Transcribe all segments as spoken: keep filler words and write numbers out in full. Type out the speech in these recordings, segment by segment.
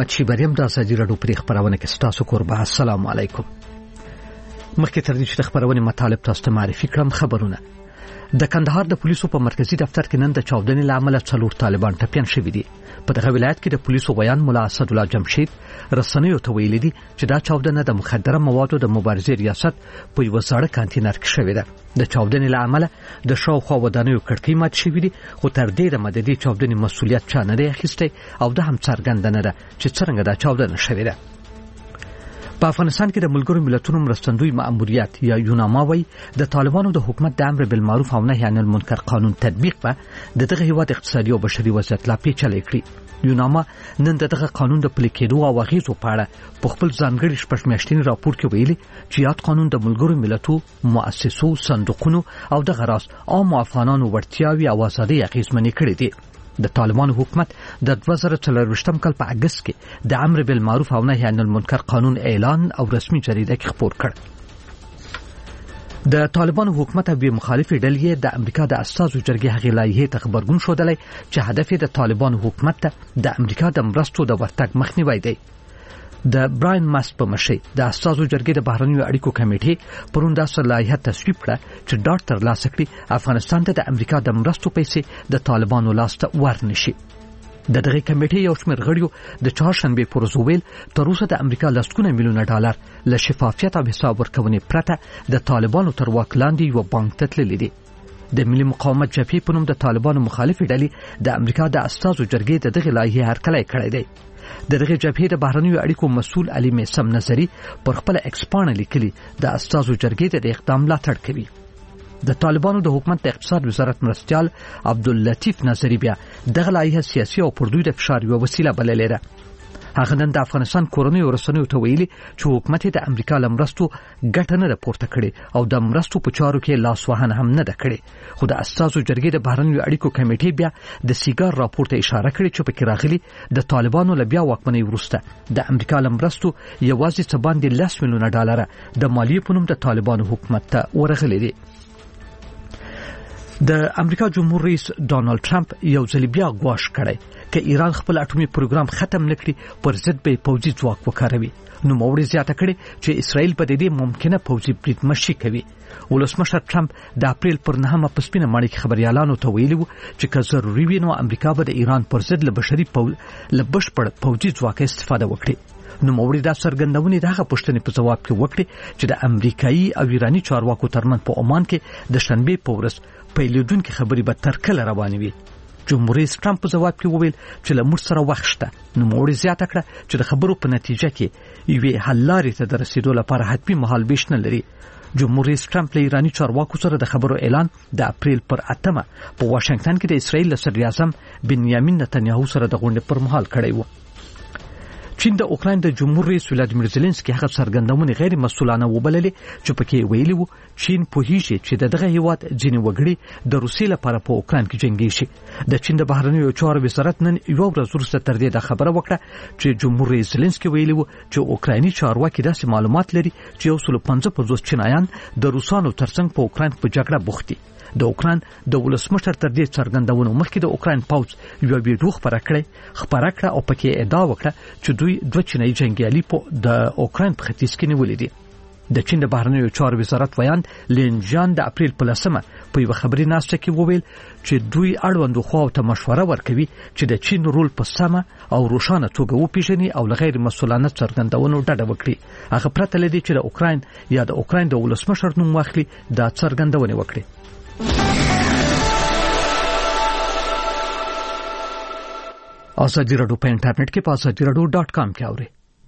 محمد شیبریم د ازادي راډیو پر خبرونه کې ستاسو قربان. السلام علیکم. مخکې تر دې چې خبرونه مطالب تاسو ته معرفي کړم، خبرونه د کندهار د پولیسو په مرکزی دفتر کې نن د چاودنې لامل څلور طالبان ټپيان شوي دي. په دغه ولایت کې د پولیسو بیان مولا اسد الله جمشید رسنیو ته ویلي دي چې دا چاودنه د مخدره موادو د مبارزې ریاست په یو سړک کانتینر کې شوې ده. د چاودنې لامل د شاوخوا ودانیو کړکۍ مات شوې دي، خو تر دې د مددي چاودنې مسؤلیت چا نه دی اخیستی او د هم څرګنده نه ده چې څنګه دا چاودنه شوې ده. په افغانستان کې د ملګرو ملتونو مرستندوی مأموریت یا یوناما وای د طالبانو د حکومت د امر بالمعروف او نهي عن المنکر قانون تطبیق په دغه هیواد اقتصادي او بشري وضعیت لا پیچلې کړی. یوناما نن دغه قانون د پلي کېدو او غیزو په اړه په خپل ځانګړي شپږ میاشتنی راپور کې ویلي چې یاد قانون د ملګرو ملتونو مؤسسو صندوقونو او د غراس عام افغانانو ورتیاوي او ازادي اغیزمنې کړې دي. د طالبانو حکومت د دوه زره څلورویشتم کال په اگست کې د امر بالمعروف او نهي عن المنکر قانون اعلان او رسمي جریده کې خپور کړ. د طالبانو حکومت او مخالفي ډلې د امریکا د اساسو جرګې هغې لایحې ته خبرګون شودلې چې هدف د طالبانو حکومت ته د امریکا د مرستو د ورتګ مخنیوي دی. د براین ماست په مشرۍ د اساسو جرګې د بهرنیو اړیکو کمیټې پرون د لایحه تصویب کړه چې ډاټ تر لاسه کړي افغانستان ته د امریکا د مرستو پیسې د طالبانو لاسته ورنشي. د دغه کمیټې یو شمېر غړیو د چهارشنبه پر ورځ ویل تر اوسه د امریکا لسګونه میلیونه ډالر له شفافیت او حساب ورکونې پرته د طالبانو تر واک لاندې یو بانک ته تللي دي. د ملي مقاومت جبهې په نوم د طالبانو مخالفې ډلې د امریکا د اساسو جرګې د دغه لایحې هرکلی کړی دی. د دغه جبهې د بهرنیو اړیکو مسؤل علي میسم نظری پر خپل ایکسپانه لیکلي د اساسو جرګې د اقدام ملاتړ کوي. د طالبانو د حکومت د اقتصاد وزارت مرستيال عبداللطیف نظری بیا دغه لایحه سیاسي او پر دوی د فشار یو وسیله بللې ده. هغه نن د افغانستان کورنۍ ورسنیو ته ویلي چې حکومت د امریکا لمرستو ګټه نه راپورته کړي او د مرستو په چارو کې لاس وهنه هم نه ده کړې. خو د اساسو جرګې د بهرنیو اړیکو کمیټې بیا د سیګار راپور ته اشاره کړې چې پکې راغلي د طالبانو له بیا واکمنۍ وروسته د امریکا لمرستو یوازې څه باندې لس میلیونه ډالر د مالیې په نوم د طالبانو حکومت ته ورغلي دي. د امریکا جمهور رئیس ډانلډ ټرمپ یو ځل بیا غواړي کړي چې ایران خپل اټومي پروګرام ختم نکړي پر ضد به پوځي ځواک وکاروي. نو موري زیاته کړي چې اسرائیل په دې ممکنه پوځي برید مشي کوي. ولسمشر ټرمپ د اپریل پر نهمه په سپینه ماڼۍ کې خبريالانو ته ویلي وو چې که ضروري وي نو امریکا به د ایران پر ضد له بشري پول له بشپړ پوځي ځواک استفاده وکړي. نو موري دا څرګندونې دغه پوښتنې په جواب کې وکړي چې د امریکایي او ایرانی چارواکو ترمن په عمان کې د شنبه په ورځ پیلودونکو خبرې به تر کله روانې وي. جمهور رئیس ټرمپ په جواب کې وویل چې له موږ سره وخت شته. نو موري زیاته کړه چې د خبرو په نتیجه کې یوې حل لارې ته د رسیدو لپاره حتمي مهال بیش نه لري. جمهور رئیس ټرمپ له ایرانی چارواکو سره د خبرو اعلان د اپریل پر اتمه په واشنگټن کې د اسرائیل صدر اعظم بنیامین نتنیاهو سره د غونډې پر مهال کړی و. چین د اوکراین د جمهور رئیس ولادیمیر زيلنسکي هغه څرګندونه غیر مسؤلانه وبللې چې پکې ویلي وو چین په هیڅ چې دغه هیواد ځینې وګړي د روسیې لپاره په اوکراین کې جنگي شي. د چین د بهرنیو چارو وزارت نن یو ورځ وروسته تر دې د خبره وکړه چې جمهور رئیس زيلنسکي ویلي وو چې اوکرایني چارواکي داسې معلومات لري چې یو سل پنځه پنځوس چینایان د روسانو ترڅنګ په اوکراین په جګړه بوخت دي. د اوکراین د ولسمشر تر دې څرګندونو مخکې د اوکراین پوځ یو ویډیو خبره کړې خبره کړه او پکې ادعا وکړه چې دوی دوه چینایي جنگیالي په د اوکراین په ختیځ کې نیولې دي. د چین د بهرنیو چارو وزارت ویاند لینجان د اپریل په لسمه په یو خبري ناشته کې وویل چې دوی اړوند خو ته مشوره ورکوي چې د چین رول په سمه او روښانه توګه وپیژني او لغیر مسؤلانه څرګندونو ډډه وکړي. هغه پرته لدی چې د اوکراین یا د اوکراین د ولسمشر نوم واخلي دا څرګندونه وکړي. ازادي راډیو په انټرنیټ کې په ازادي راډیو ډاټ کام کې اورئ.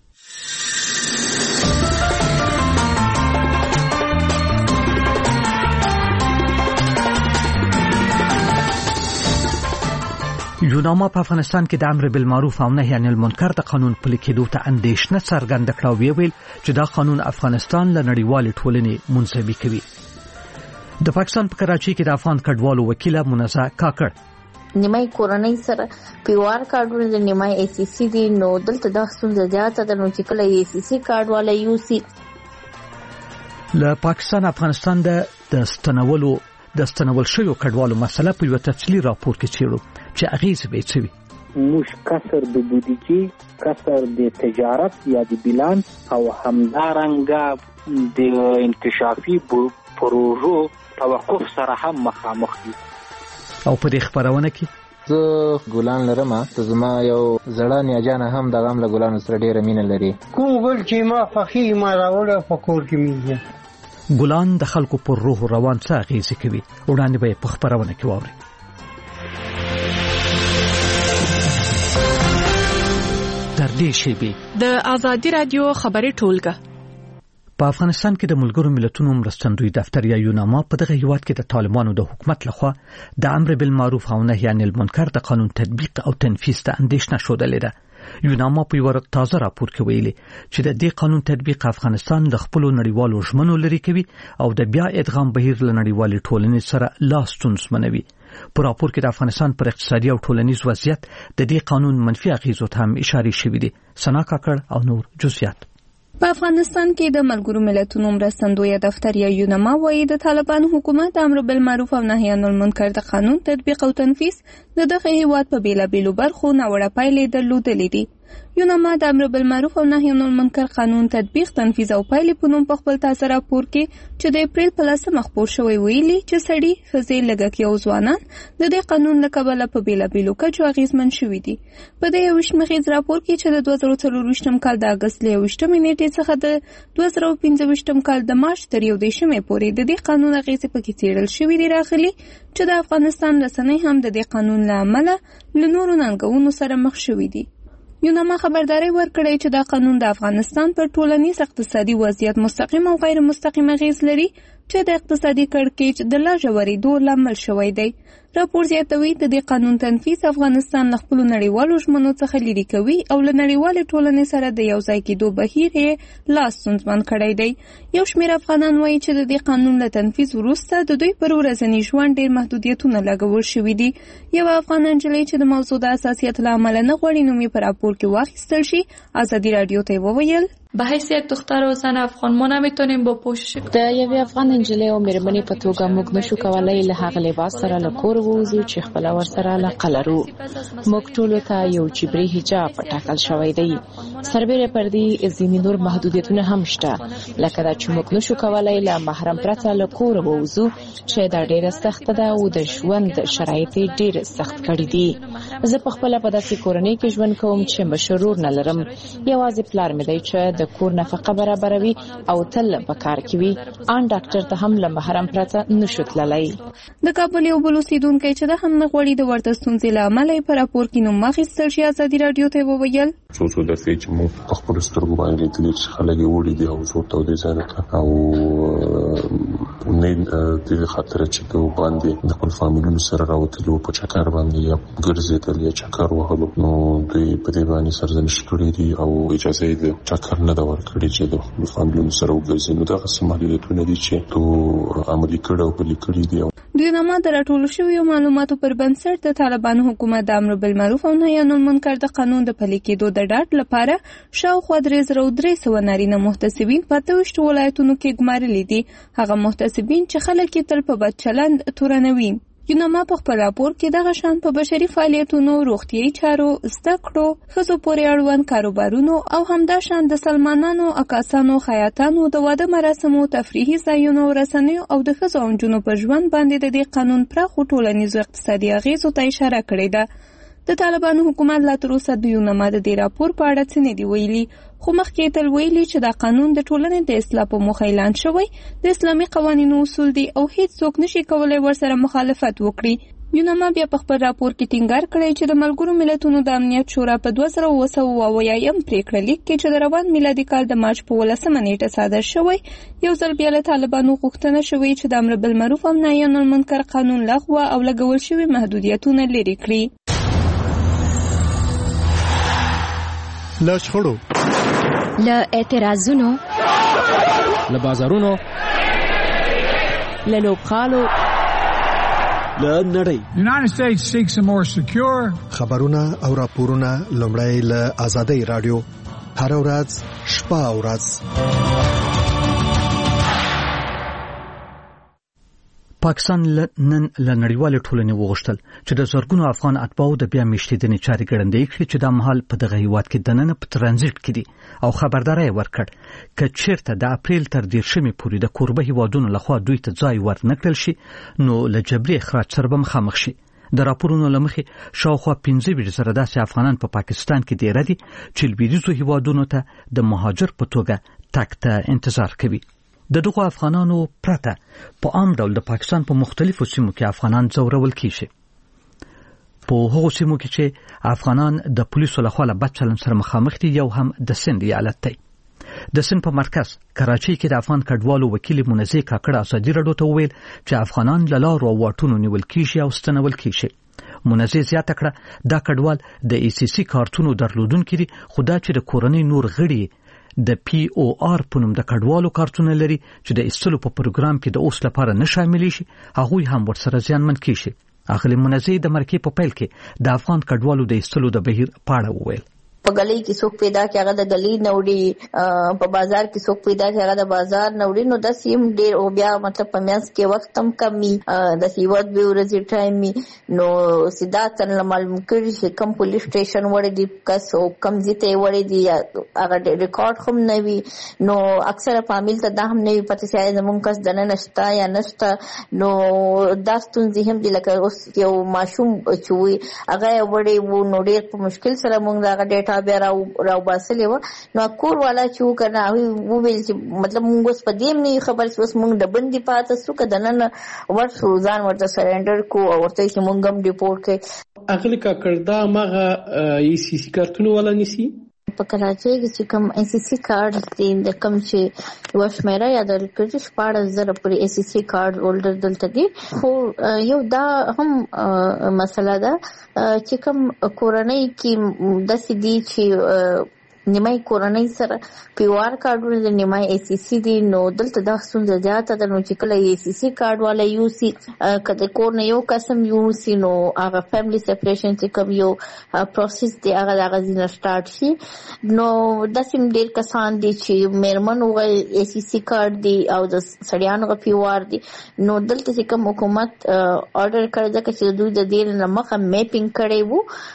یوناما په افغانستان کې د امر بالمعروف او نهي عن المنکر د قانون پلي کېدو ته اندېښنه څرګنده کړه او ویل چې دا قانون افغانستان له نړیوال ټولنې منزوي کوي. د پاکستان په کراچۍ کې د افغان کډوالو وکیله منزه کاکړ نیمای کورنۍ سره پیوار کارډونه د نیمای ای سی سی دی نو دلته د ستونزې زیاته د نو چې کله ای سی سی کارډ والا یو سی له پاکستان افغانستان د ستنولو د ستنول شویو کډوالو مسله په یو تفصیلي راپور کې چیرو چې اغیز به چوي. موږ کسر د بودیجې، کسر د تجارت یا د بیلانس او همدارنګه د انکشافي پروژو توقف سره هم مخامخ دي. او په دې خبرونه کې زه ګلان لرم، ته زما یو زړه نیاجانه هم د غم له ګلانو سره ډیره مینه لري. کوم ګل چې ما خوښي ما راوړه په کور کې مینه. ګلان د خلکو پر روح روان څه اغیزه کوي، وړاندې به په خبرونه کې واوري. تر دې شی د آزادي رادیو خبري ټولګه. په افغانستان کې د ملګرو ملتونو مرستندوی دفتر یا یوناما په دغه هیواد کې د طالبانو د حکومت لخوا د امر بالمعروف او نهی عن المنکر د قانون تطبیق او تنفیذ ته اندیشنه شودلې ده. یوناما په یو تازه راپور کې ویلي چې د دې قانون تطبیق افغانستان د خپل نړیوالو ژمنو لري کوي او د بیا ادغام بهیر له نړیوالې ټولنې سره لاس ستونزمنوي. په راپور کې د افغانستان پر اقتصادي او ټولنیز وضعیت د دې قانون منفي اغیزو ته هم اشاره شوې دي. سنا کاکړ او نور جزئیات. په افغانستان کې د ملګرو ملتونو مرستندوی دفتر یا یوناما وايي د طالبانو حکومت امر بالمعروف او نهی عن المنکر د قانون تطبیق او تنفیذ د دغه هیواد په بیلابیلو برخو ناوړه پایلې درلودلې دي. یوناما د امر بالمعروف او نهی عن المنکر قانون تطبیق، تنفیذ او پایلې په نوم په خپل تازه راپور کې چې د اپریل په لسمه خپور شوی ویلي چې سړي، ښځې، لږکي او ځوانان د دې قانون له کبله په بیلابیلو کچو اغیزمن شوي دي. په دې یوویشتم غیز راپور کې چې د دوه زره څلرویشتم کال د اګست له یوویشتمې نیټې څخه د دوه زره پنځه ویشتم کال د مارچ تر یو دېرشمې پورې د دې قانون اغیزې پکې څیړل شوي دي راغلي چې د افغانستان رسنۍ هم د دې قانون له امله له نورو ننګونو سره مخ شوي دي. یوناما خبرداري ورکړې چې دا قانون د افغانستان پر ټولنیز اقتصادي وضعیت مستقیم او غیر مستقیم اغیز لري چې د اقتصادي کړکېچ د لا ژورېدو لامل شوی دی. راپور زیاتوي د دې قانون تنفیذ افغانستان له خپلو نړیوالو ژمنو څخه لرې کوي او له نړیوالې ټولنې سره د یو ځای کېدو بهیر یې لاس ستونزمن کړی دی. یو شمېر افغانان وایي چې د دې قانون له تنفیذ وروسته د دوی پر ورځني ژوند ډېر محدودیتونه لګول شوي دي. یوه افغان نجلۍ چې د موضوع د حساسیت له امله نه غواړي نوم یې په راپور کې واخیستل شي، ازادي رادیو ته وویل به حیثیت دختر و زن افغان ما نمیتونیم با پوشش د یوې افغان نجلۍ او مېرمنې په توګه موږ نشو کولای له هغه لباس سره له کور ووځو چې خپله ورسره علاقه لرو. موږ ټولو ته یو جبري حجاب ټاکل شوی دی. سربیره پر دې ځینې نور محدودیتونه هم شته، لکه دا چې موږ نشو کولای له محرم پرته له کور ووځو چې دا ډېره سخته ده او د ژوند شرایط یې ډېر سخت کړي دي. زه په خپله په داسې کورنۍ کې ژوند کوم چې مشرور نه لرم. یوازې پلار مې دی چې د کور نفقه برابروي او تل په کار کې وي. ان ډاکټر ته هم له محرم پرته نشو تللی. د کابل یو بل اوسیدونکی چې د هم نه غواړي د ورته ستونزې له امله یې په راپور کې نوم واخیستل شي، ازادي راډیو ته وویل څو څو دفعې چې موږ په خپلو سترګو باندې لیدلي چې خلک یې وړي دي حوضو ته او دې ځایونو ته او نه دې خاطره چې په باندې د خپل فامیلونو سره راوتلي وو، په چکر باندې یا ګرځېدل یا چکر وهلو، نو دوی په دې باندې سرزنش کړي دي او اجازه یې د چکر نه ده ورکړې چې د خپلو فامیلونو سره وګرځي. نو دغه څه محدودیتونه دي چې تو عملي کړي او پلي کړي دي. دوی نامه د راټولو شویو معلوماتو پر بنسټ د طالبانو حکومت د امر بالمعروف او نهی عن المنکر د قانون د پلي کېدو د ډاډ لپاره شاوخوا درې زره درې سوه نارینه محتسبین په اته ویشتو ولایتونو کې ګمارلي دي. هغه محتسبین چې خلک یې تل په بد چلند تورنوي. یوناما په خپل راپور کې دغه شان په بشري فعالیتونو، روغتیايي چارو، زده کړو، ښځو پورې اړوند کاروبارونو او همدا شان د سلمانانو، عکاسانو، خیاطانو، د واده مراسمو، تفریحي ځایونو، رسنیو او د ښځو او نجونو په ژوند باندې د دې قانون پراخو ټولنیزو اقتصادي اغیزو ته اشاره کړې ده. د طالبانو حکومت لا تر اوسه د یوناما د دې راپور په اړه څه نه دي ویلي، خو مخکې تل ویلي چې دا قانون د ټولنې د اصلاح په موخه اعلان شوی د اسلامي قوانینو اصول دي او هیڅ څوک نشي کولای ورسره مخالفت وکړي. یوناما بیا په خپل راپور کې ټینګار کړی چې د ملګرو ملتونو د امنیت شورا په دوه زره اوه سوه اویایم پریکړه لیک کې چې د روان میلادي کال د مارچ په ولسمه نیټه صادر شوی، یو ځل بیا له طالبانو غوښتنه شوې چې د امر بالمعروف او نهی عن المنکر قانون لغوه او لګول شوي محدودیتونه لرې کړي. له شخړو، له اعتراضونو، له بازارونو، له لوبغالو، له نړۍ United States seeks a more secure خبرونه او راپورونه لومړی له آزادۍ رادیو هر ورځ شپه او ورځ. پاکستان نن له نړیوال ټولنې وغوښتل چې د زرګونو افغان اتباعو د بیا میشتېدنې چارې ګړندۍ کړي چې د مهال په دغه هیواد کې دننه په ترانزیت کې دي او خبرداري ورکړ چې چیرته د اپریل تر دیرشمې پورې د کوربه هیوادونو لخوا دوی ته ځای ورنکړل شي نو له جبري اخراج سره به مخامخ شي. د راپورونو لمخې شاوخوا پنځه ویشت زره داسې افغانان په پا پاکستان کې دیره دي چې لویدیځو هیوادونو ته د مهاجر په توګه تګ ته انتظار کوي. د دغو افغانانو پرته په عام ډول د پاکستان په مختلفو سیمو کې افغانان ځورول کیږي. په هغو سیمو کې چې افغانان د پولیسو لخوا له بد چلند سره مخامخ دي یو هم د سند ایالت دی. د سند په مرکز کراچۍ کې د افغان کډوالو وکیل منزه کاکړ ازادي راډیو ته وویل چې افغانان له لارو او واټونو نیول کیږي او ستنول کیږي. منزه زیاته کړه دا کډوال د ای سی سی کارتونو درلودونکي دي خو دا چې د کورنۍ نور غړي د پی او آر په نوم د کډوالو کارتونه لري چې د ایستلو په پروګرام کې د اوس لپاره نه شامل شي هغوی هم ورسره زیانمن کیږي. اغلی منزه د مرکې په پیل کې د افغان کډوالو د ایستلو د بهیر پاړه وویل. په گلی کې څوک پیدا کې هغه د گلی نوړي په بازار کې څوک پیدا کې هغه د بازار نوړي نو د سیم ډیر او بیا مطلب په میاس کې وخت هم کمی د سیوت به ورځي ټایم نو سیدا تن معلوم کړي چې کم پولیس سټیشن وړي دي کس او کم ځته وړي دي هغه ریکارډ هم نه وي نو اکثره فامیل ته دا هم نه وي پته چې زمونږ کس دنه نشتا یا نشتا نو دا ستونزې هم دي لکه اوس یو ماشوم چوي هغه وړي وو نو ډیر په مشکل سره مونږ دا ډیټا بیا راو راو باسلې و نو کور والا چې وکنه او ویل چې مطلب موږ اوس په دې نه خبر چې اوس موږ د بندي پاتې سو که د نن ورته ځان ورته سرندر کو او ورته چې موږ هم ریپورت کړي. اغلی کا کړدا مغه ای سی سی کارتونو ولا نسی په کراچۍ کې چې کوم ای سی سی کارت دي د کوم چې وشمیره یا د کړي شپږ زره پر ای سی سی کارت هولډر دلته دي خو یو دا هم مسله ده چې کوم کورنۍ کې د سیدي چې نیمای کورنۍ سره پیوار کارډونه د نیمای ای سی سی دي نو دلته د ستونزه زیاته ده نو چې کله ای سی سی کارډ والا یو سی کله کور نه یو قسم یو سی نو هغه فیملی سپریشن چې کوم یو پروسس دی هغه د غزینه سٹارټ شي نو د سیم ډیر کسان دي چې میرمن وغه ای سی سی کارډ دی او د سړیانو غ پیوار دي نو دلته چې کوم حکومت اورډر کړی دا چې دوی د دې نه مخه میپینګ کړي وو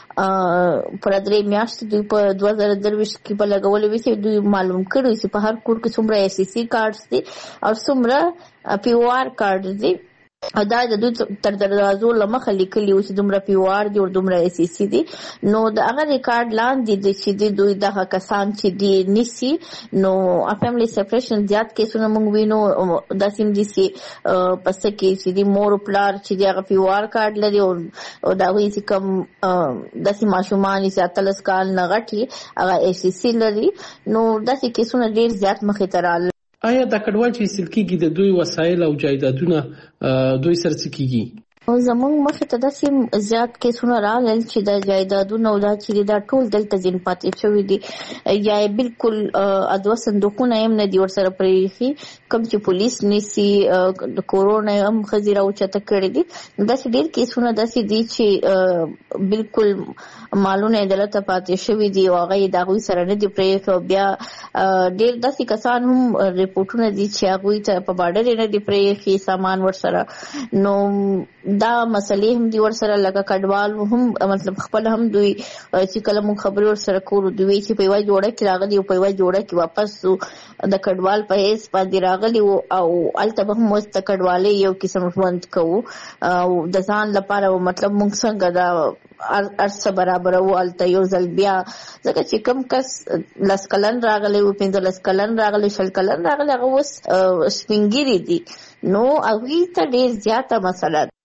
پر درې میاشتې دوی په دوه زره درویشت کې په لګولې وي چې دوی معلوم کړي چې په هر کور کې څومره ای سی سی کارډز دي او څومره پی او آر کارډز دي او دا د دوی تر دروازو لمخه لیکلي و چې دومره پی او آر دي او دومره ای سی سی دي نو د هغه ریکارډ لاندې دي چې دوی دغه کسان چې دي نیسي نو فیملی سپریشن زیات کیسونه موږ وینو د سیم دي سي پس کې چې دي مور پلار چې دغه پی او آر کارډ لري او دا وی چې کوم د سیم ماشومان چې اتلس کال نه غټي هغه ای سی سی لري نو د سې کیسونه ډیر زیات مخې ته راغلي. آیا د کډوال چې سلکیږي د دوی وسایل او جایدادونه دوی سره څه کیږي؟ زمونږ مخې ته داسې زیات کیسونه راغلل چې د جایدادونو او دا چې دا ټول دلته ځین پاتې شوي دي یا بالکل ادوه صندوقونه هم نه دي ورسره پرېښي کوم چې پولیس نیسي د کورونا هم ښځې راوچته کړي دي داسې ډېر کیسونه داسې دي چې بالکل مالونه یې دلته پاتې شوي دي او هغه یې د هغوی سره نه دي پرېښي او بیا ډېر داسې کسان هم ریپورټونه دي چې هغوی ته په باډر یې نه دي پرېښي سامان ورسره نو دا مسلې هم دی ورسره لکه کډوال هم مطلب خپل هم دوی چې کله موږ خبرې ورسره کوو دوی چې په یوه جوړه کې راغلي او په یوه جوړه کې واپس د کډوال په حیث باندې راغلي او هلته به هم اوس د کډوالۍ یو قسم ژوند کوو او د ځان لپاره مطلب موږ څنګه دا ارڅه برابرو هلته یو ځل بیا ځکه چې کوم کس لس کلن راغلی و پنځلس کلن راغلی شل کلن راغلی هغه اوس سپینګیري دي نو هغوی ته ډېر زیاته مسله ده.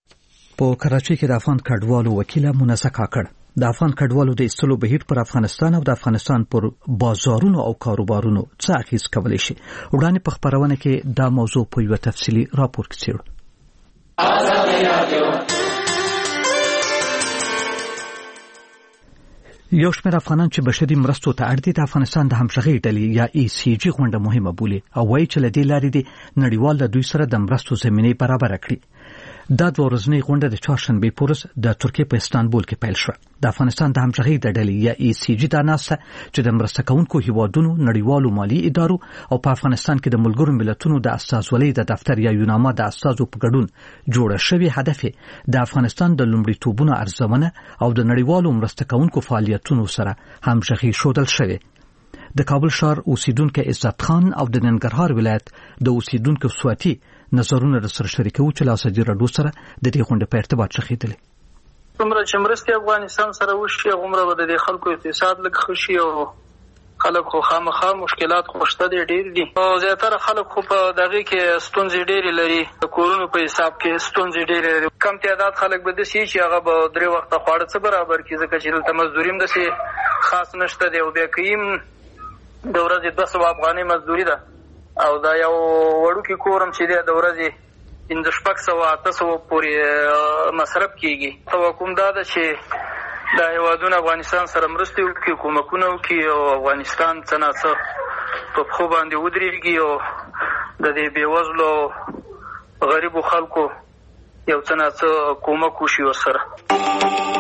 په کراچۍ کې د افغان کډوالو وکیله منزه کاکړ د افغان کډوالو د ایستلو بهیر پر افغانستان او د افغانستان پر بازارونو او کاروبارونو څه اغیز کولی شي وړاندې په خپرونه کې دا موضوع په یو تفصیلي راپور کې څېړو. یو شمېر افغانان چې بشري مرستو ته اړ دي د افغانستان د همغږۍ ډلې یا ای سی جی غونډه مهمه بولي او وایي چې له دې لارې د نړیوال د دوی سره د مرستو زمینې برابره کړي. دا د ورځنی غونډه د چهارشنبه پورس د ترکیه په استانبول کې پیل شوه. د افغانستان د همغږۍ د ډلې یا ای سی جی د ناسه چې د مرسته کوونکو هیوادونو نړیوالو مالی ادارو او په افغانستان کې د ملګرو ملتونو د استازولۍ د دفتر یا یوناما د استازو په ګډون جوړه شوې هدف د افغانستان د لومړیتوبونو ارزونه او د نړیوالو مرسته کوونکو فعالیتونو سره همغږي شودل شوې. د کابل ښار اوسیدونکو عزت خان او د ننګرهار ولایت د اوسیدونکو سواتي نظرونه سره شریکو چې لا سدي رډو سره د دې غونډې په ارتباط شخیدل. څومره چې مرستې افغانستان سره وشي عمره به د خلکو اقتصاد لږ خشي او خلک خو خامخا مشکلات خوشته دي ډېر دي او زیاتره خلک خو په دغه کې ستونزې ډېرې لري. د کورونو په حساب کې ستونزې ډېرې لري. کم تعداد خلک به دسي چې هغه به درې وخته خواړه څه برابر کړي ځکه چې دلته مزدوري هم داسې خاص نشته دی او بیا کیم د ورځې دوه سوه افغانۍ مزدوري ده او دا یو وړوکی کورم چې دی د ورځې پنځه شپږ سوه اته سوه پورې مصرف کېږي. توقع دا ده چې دا هېوادونه افغانستان سره مرستې وکړي کومکونه وکړي او افغانستان څه نه څه په پښو باندې ودرېږي او د دې بېوزلو غریبو خلکو یو څه نه څه کومک وشي ورسره.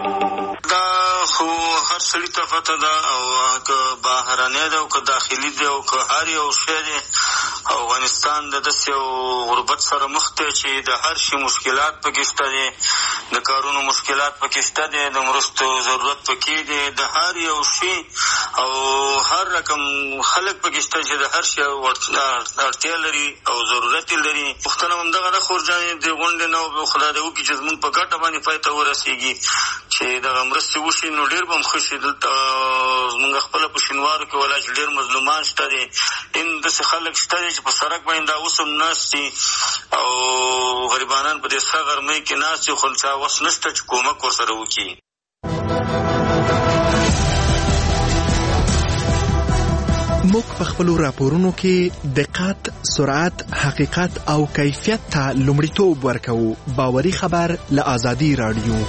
خو هر سړي ته پته ده او که بهرنی ده او که داخلي ده او که هر یو شی دی افغانستان د داسې یو غربت سره مخ دی چې د هر شي مشکلات پکې شته دی، د کارونو مشکلات پکې شته دی، د مرستو ضرورت پکې دی، د هر یو شي او هر رقم خلک پکې شته چې د هر شي اړتیا لري او ضرورت لري. پوښتنه همدغه ده خورجانې د غونډې نه او خدای دې وکړي چې زموږ په ګټه باندې پای ته ورسېږي چې دغه مرستې وشي نو ډېر به هم ښه شي. دلته زموږ خپله په شینوارو کې ولا چې ډېر مظلومان شته دي، ان داسې خلک شته دي چې په سړک باندې دا اوس هم ناست دي او غریبانان په دې سره غرمۍ کې ناست دي خو چا وس نشته چې کومک ورسره وکړي. موږ په خپلو راپورونو کې دقت، سرعت، حقیقت او کیفیت ته لومړیتوب ورکوو. باوري خبر له آزادي رادیو.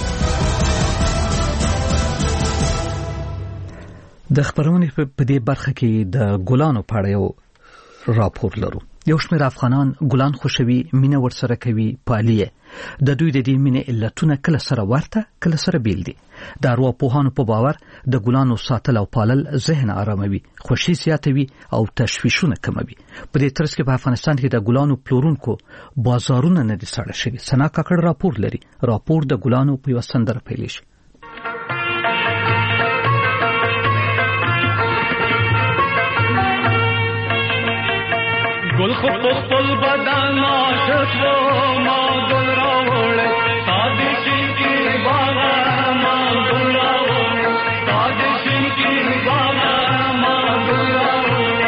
د خبرونې په دې برخه کې د ګلانو په اړه یو راپور لرو. یو شمېر افغانان ګلان خوښوي، مینه ورسره کوي، پالي یې. د دوی د دې مینې علتونه کله سره ورته کله سره بیل دي. د ارواپوهانو په باور د ګلانو ساتل او پالل ذهن آراموي، خوښي زیاتوي او تشویشونه کموي. په دې ترڅ کې په افغانستان کې د ګلانو پلورونکو بازارونه نه دي ساړه شوي. سنا کاکړ راپور لري. راپور د ګلانو په یوه سندره پیلېږي. گل خو خپل بدن عاشق و ما گل راوړ ساده شین کی باغ ما گل راوړ ساده شین کی باغ ما گل راوړ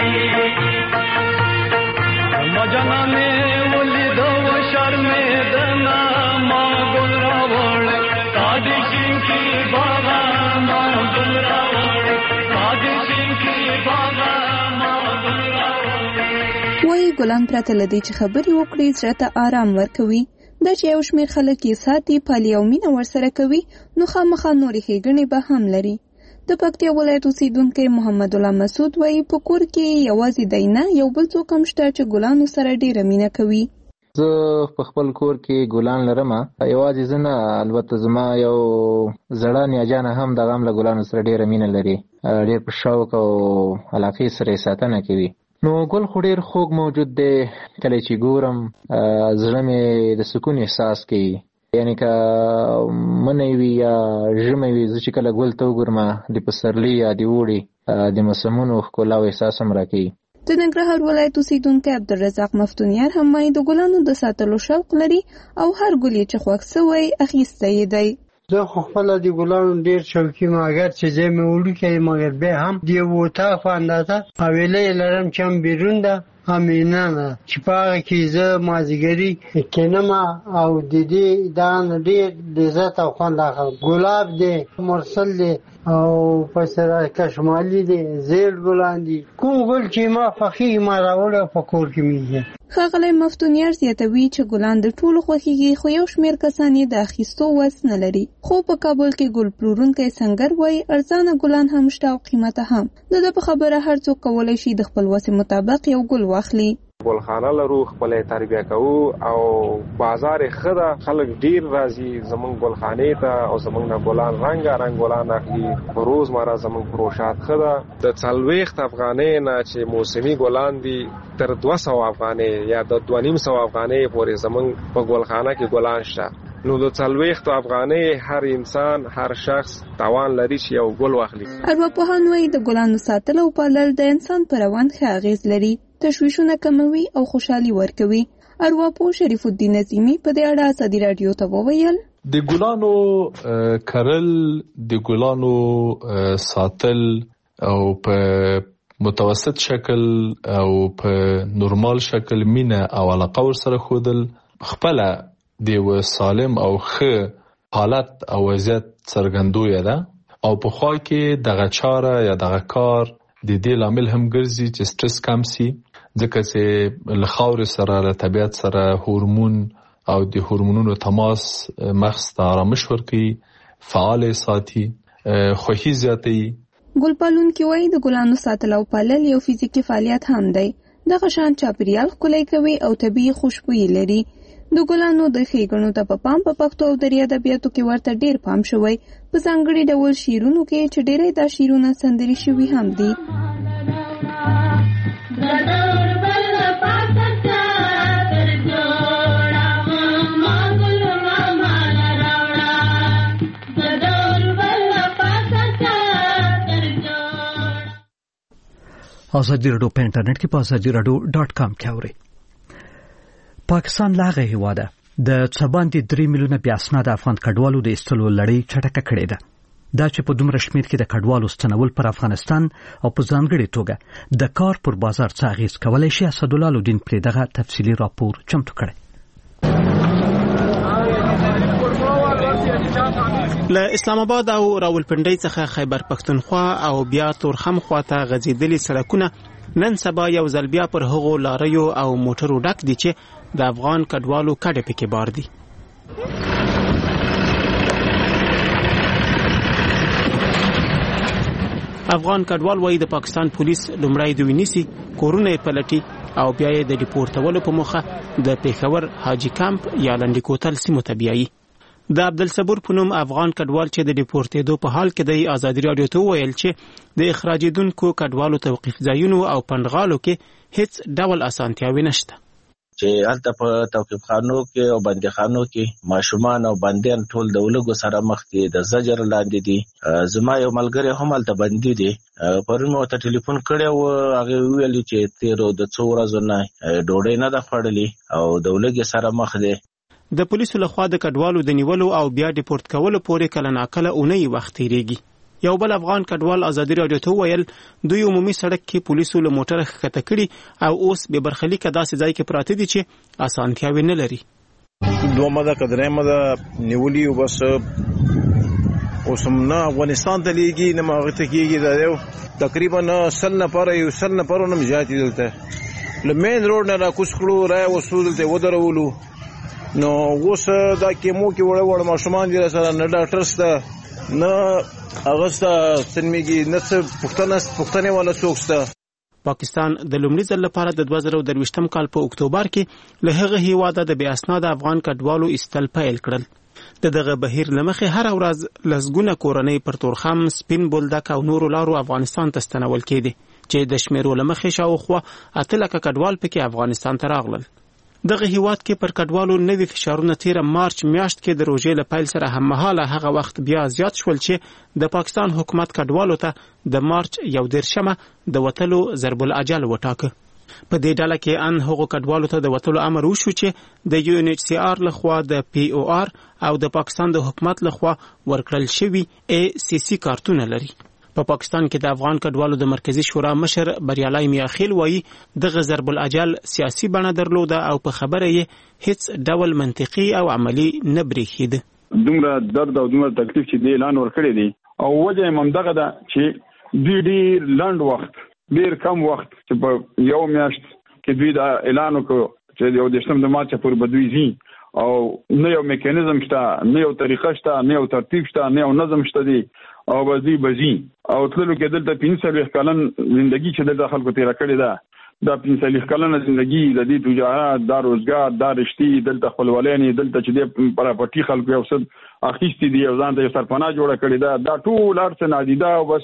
ما جنانه ولید و شرمې دنا ما گل راوړ ساده شین کی باغ ما گل راوړ ساده شین کی باغ ما گل وای ګلان پرته لدی چې خبرې وکړي زړه ته آرام ورکوي. دا چې یو شمېر خلک یې ساتي، پالي او مینه ورسره کوي نو خامخا نورې ښېګڼې به هم لري. د پکتیا ولایت اوسیدونکی محمد الله مسعود وایي په کور کې یوازې دی نه یو بل څوک هم شته چې ګلانو سره ډېره مینه کوي. زه په خپل کور کې ګلان لرم، یوازې زه نه، البته زما یو زړه نیاجانه هم دغه هم له ګلانو سره ډېره مینه لري، ډېر په شوق او علاقې سره یې ساتنه کوي. نو ګل خو ډېر خوږ موجود دی. کله چې ګورم زړه مې د سکون احساس کوي. یعنې که منی وي یا ژمی وي، زه چې کله ګل ته وګورم د پسرلي یا د اوړي د موسمونو ښکلا او احساس هم راکوي. د ننګرهار ولایت اوسیدونکی عبدالرزاق مفتونیار هم وایي د ګلانو د ساتلو شوق لري او هر ګل یې چې خوښ سوی اخیستی یې دی. زه خو خپله د ګلانو ډېر شوقي یم، اگر چې ځای مې وړوکی یم مګر بیا هم د یو اطاق په اندازه حویله یې لرم چې هم بیرون ده هم نه ده چې په هغه کې زه مازدیګري کینم او د دې دا نه ډېر لذت او خوند اخلم. ګلاب دی، مرسل دی او په سره کشمالي دی، زیړ ګلان دي. کوم ګل چې ما خوښېږي ما راوړی او په کور کې مې دی. ښاغلی مفتونیار زیاتوي چې ګلان د ټولو خوښېږي خو یو شمېر کسان یې د اخیستو وس نه لري. خو په کابل کې ګل پلورونکی سنګر وایي ارزانه ګلان هم شته او قیمته هم. د ده په خبره هر څوک کولی شي د خپل وس مطابق یو ګل واخلي. ګلخانه لرو، خپل تربیه کوو او بازار خدا خلک ډیر راځي زمونږ ګلخانه ته او زمونږ نه ګلان رنگ رنگ ګلان اخلي. روز مارا زمونږ پروشات خدا د څلويخت افغانۍ نه چې موسمي ګلان دي تر دوه سوه افغانۍ یا د دوه نیم سوه افغانۍ پورې زمونږ په ګلخانه کې ګلان شته. نو د څلويخت افغانۍ هر انسان هر شخص توان لري چې یو ګل واخلي. ارواپوهان وايي د ګلانو ساتل او پالل د انسان پر روان ښه اغېز لري، تشویشونه کموي او خوشحالي ورکوي. ارواپوه شریف الدین نظیمی په دې اړه ازادي رادیو ته وویل د ګلانو کرل، د ګلانو ساتل او په متوسط شکل او په نورمال شکل مینه او علاقه ورسره ښودل خپله د یو سالم او ښه حالت او وضعیت څرګندویه ده او په خوا کې دغه چاره یا دغه کار د دې لامل هم ګرځي چې سټرس کم سي، ځکه چې له خاورې سره له طبیعت سره هورمون او د هورمونونو تماس مغز ته آرامش ورکوي، فعال ساتي، خوښي زیاتوي. ګل پالونکي وایي د ګلانو ساتل او پالل یو فزیکي فعالیت هم دی. دغه شان چاپیریال ښکلی کوي او طبیعي خوشبويي لري. د ګلانو د ښېګڼو ته په پام په پښتو او دري ادبیاتو کې ورته ډیر پام شوی، په ځانګړي ډول شعرونو کې چې ډیری دا شعرونه سندري شوي هم دي. ازادي رادیو په انټرنیټ کې په ازادي رادیو ډاټ کام کې اورئ. پاکستان لاغه هیواده د څباندې درې میلیونه بیا اسناد افغان کډوالو د استلو لړۍ چټکه کړې ده. دا چې په دومره شمېر کې د کډوالو ستنول پر افغانستان او په ځانګړې توګه د کار پر بازار څه اغېز کولی شي، اسدالله الدین پرې دغه تفصیلي راپور چمتو کړی. له اسلام آباد او راولپنډۍ څخه خیبر پښتونخوا او بیا تورخم خواته غځېدلي سړکونه نن سبا یو ځل بیا پر هغو لاریو او موټرو ډک دي چې د افغان کډوالو کډې پکې بار دي. افغان کډوال وایي د پاکستان پولیس لومړی دوی نیسي، کورونه یې پلټي او بیا یې د ډیپورټولو په موخه د پیښور حاجي کمپ یا لنډي کوتل سیمو ته بیایي. د عبدالصبور په نوم افغان کډوال چې د ډیپورټېدو په حال کې د ازادي راډیو ته وویل چې د اخراجېدونکو کډوالو توقیف ځایونو او پنډغالو کې هیڅ ډول اسانتیاوې نشته. چې هلته په توقیف خانو کې او بندیخانو کې ماشومان او بندیان ټول د ولګو سره مخ دي، د زجر لاندې دي. زما یو ملګری هم هلته بندي دي، پرون مې ورته ټلیفون کړی و، هغې وویل چې تېرو د څو ورځو نه ډوډۍ نه ده خوړلې او د ولګې سره مخ دی. د پولیسو لخوا د کډوالو د نیولو او بیا ډیپورټ کولو پورې کله ناکله اونۍ وخت تیریږي. یو بل افغان کډوال ازادي راډیو ته وویل دوی عمومي سړک کې پولیسو له موټره ښکته کړي او اوس بې برخلیکه داسې ځای کې پراته دي چې اسانتیاوې نه لري. دومره ده که درېیمه ده نیولي او بس اوس هم نه افغانستان ته لیږي نه هغې ته کېږي. دا یو تقریبا سل نفره یو سل نفرو نه زیات دي دلته له مین روډ نه راکوز کړو، رایه وسو دلته ودرولو. نو اوس دا کیمو کې وړه وړه ماشومان دي سره، نه ډاکټر شته نه هغه شته سنمیږي، نه څه پوښتنه پوښتنې والا څوک شته. پاکستان د لومړي ځل لپاره د دوه زره درویشتم کال په اکتوبر کې له هغه هیواده د بې اسناده افغان کډوالو ایستل پیل کړل. د دغه بهیر له مخې هره ورځ لسګونه کورنۍ پر تورخم، سپین بولدک او نورو لارو افغانستان ته ستنول کېدې چې د شمیرو له مخې شاوخوا اته لکه کډوال پکې افغانستان ته راغلل. دغه هیواد کې پر کډوالو نوي فشارونه تیره مارچ میاشت کې د روژې له پیل سره هممهاله هغه وخت بیا زیات شول چې د پاکستان حکومت کډوالو ته د مارچ یو دېرشمه د وتلو ضرب الاجل وټاکه. په دې ډله کې ان هغو کډوالو ته د وتلو امر وشو چې د یو ان ایچ سی آر لخوا د پی او آر او د پاکستان د حکومت لخوا ورکړل شوي ای سی سی کارتونه لري. په پاکستان کې د افغان کډوالو د مرکزی شورا مشر بریالای میاخیل وایي دغه ضرب الاجل سیاسي بڼه درلوده او په خبره یې هیڅ ډول منطقي او عملی نه بریښید. دومره درد او دومره تکلیف چې دی اعلان ورکړی دی او وجه یې همدغه ده چې دوی ډېر لنډ وخت ډېر کم وخت چې په یو میاشت کې دوی دا اعلان وکړو چې یو دېرشم د مارچ پورې به دوی ځي او نه یو میکانیزم شته، نه یو طریقه شته، نه یو ترتیب شته، نه یو نظم شته دی او بزی بزی او تللو کې دلته پنځه څلوېښت کلن زندگی چې دلته خلکو تېره کړې ده دا پنځه کلنه ژوندۍ د دې تجارت دا روزګار دا رشتي دلته خپلولانې دلته چې د پراپرټي خلکو یو څه اخیستي دي او ځان ته سرپناه جوړه کړې ده دا ټول ارڅ نادیده او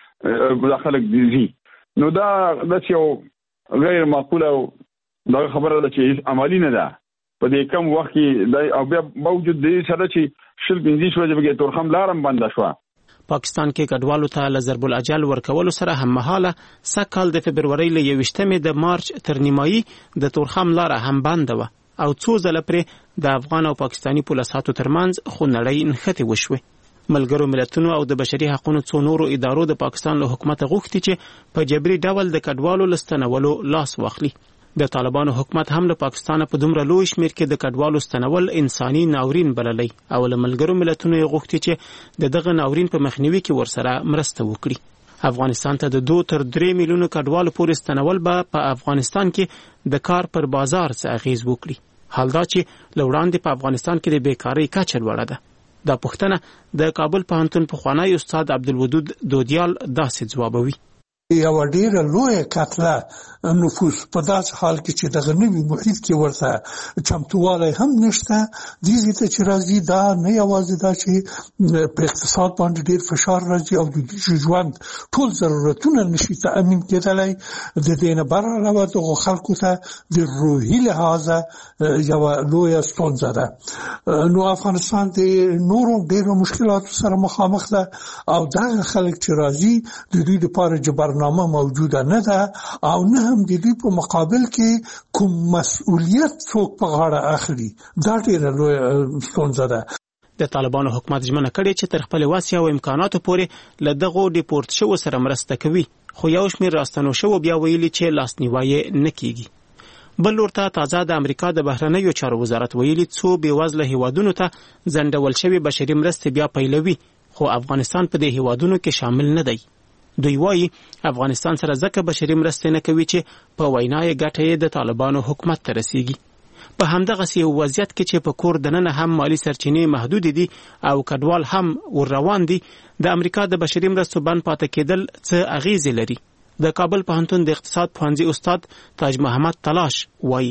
بس د خلک دي نو دا د یو غیر معقوله دا خبره ده چې عملی نه ده په دې کم وخت کې د او بیا موجود دي سره چې شل بنځي شو چې تورخم لارم بند شو. پاکستان کې کډوالو ته ل ضرب الاجل ورکول سره هم مهاله سکهال د فبرवरी ل یوشتمې د مارچ تر نیمایي د تورخم لار هم بند و او څو ځله پرې د افغان او پاکستانی پولیساتو ترمنځ خونړی نښتې وشوه. ملګرو ملتونو او د بشري حقوقو څو نورو ادارو د پاکستان له حکومت غوښتي چې په جبري ډول د کډوالو لستنولو لاس واخلي. د طالبانو حکومت هم له پاکستان په دومره لوی شمیر کې د کډوالو ستنول انساني ناورین بللی او له ملګرو ملتونو غوښتي چې د دغه ناورین په مخنیوي کې ورسره مرسته وکړي. افغانستان ته د دوه تر درې میلیونو کډوالو پورې ستنول به په افغانستان کې د کار پر بازار څه اغیز وکړي. حال دا چې لوړاندې په افغانستان کې د بیکاری کچه لوړه ده. دا پوښتنه د کابل پوهنتون پخوانی استاد عبدالودود دودیال داسې ځوابوي. یو ډیره لوی کتله نفوس په داسې حال کې چې دغه نوي محیط کې ورته چمتووالی هم نشته دې ته چې راځي دا نه یوازې دا چې په اقتصاد باندې ډیر فشار راځي او د ژوند ټول ضرورتونه نشي تأمین کېدلی د دې نه بر علاوه دغه خلکو ته د روحي لحاظه یو لویه ستونزه ده. نو افغانستان د نورو ډیرو مشکلاتو سره مخامخ ده او دغه خلک چې راځي د دوی لپاره جبر نامه موجوده نه ده او نه هم د دوی په مقابل کې کوم مسؤلیت څوک په غاړه اخلي. دا ډیره لویه ستونزه ده. د طالبانو حکومت ژمنه کړې چې تر خپل وسع او امکاناتو پورې له دغو ډیپورت شو سره مرسته کوي خو یو شمېر راستنو شو بیا ویلي چې لاسنیوي نه کیږي. بل ورته تازه د امریکا د بهرنیو چارو وزارت ویلي څو بېوزله هیوادونو ته ځنډول شوی بشري مرستې بیا پیلوي خو افغانستان په دې هیوادونو کې شامل نه دی. دوی وایي افغانستان سره ځکه بشري مرستې نه کوي چې په وینا یې ګټه یې د طالبانو حکومت ته رسیږي. په همدغسې یو وضعیت کې چې په کور دننه هم مالي سرچینې محدود دي او کډوال هم ور روان دي د امریکا د بشري مرستو بند پاتې کېدل څه اغیزې لري. د کابل پوهنتون د اقتصاد پوهنځي استاد تاج محمد تلاش وایي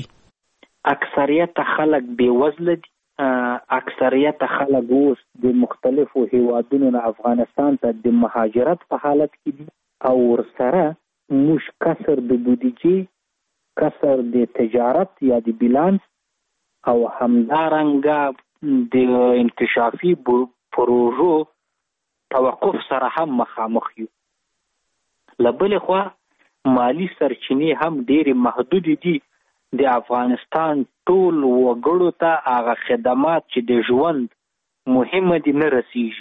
اکثریت خلک بېوزله دي. اکثریت خلک اوس د مختلفو هیوادونو نه افغانستان ته د مهاجرت په حالت کې دي او ورسره موږ کسر د بودیجې کسر د تجارت یا د بیلانس او همدارنګه د انکشافي پروژو توقف سره هم مخامخ یو. له بلې خوا مالی سرچینې هم ډېرې محدودې دي. د افغانستان ټول وګړو ته هغه خدمات چې د ژوند مهمه دي نه رسیږي.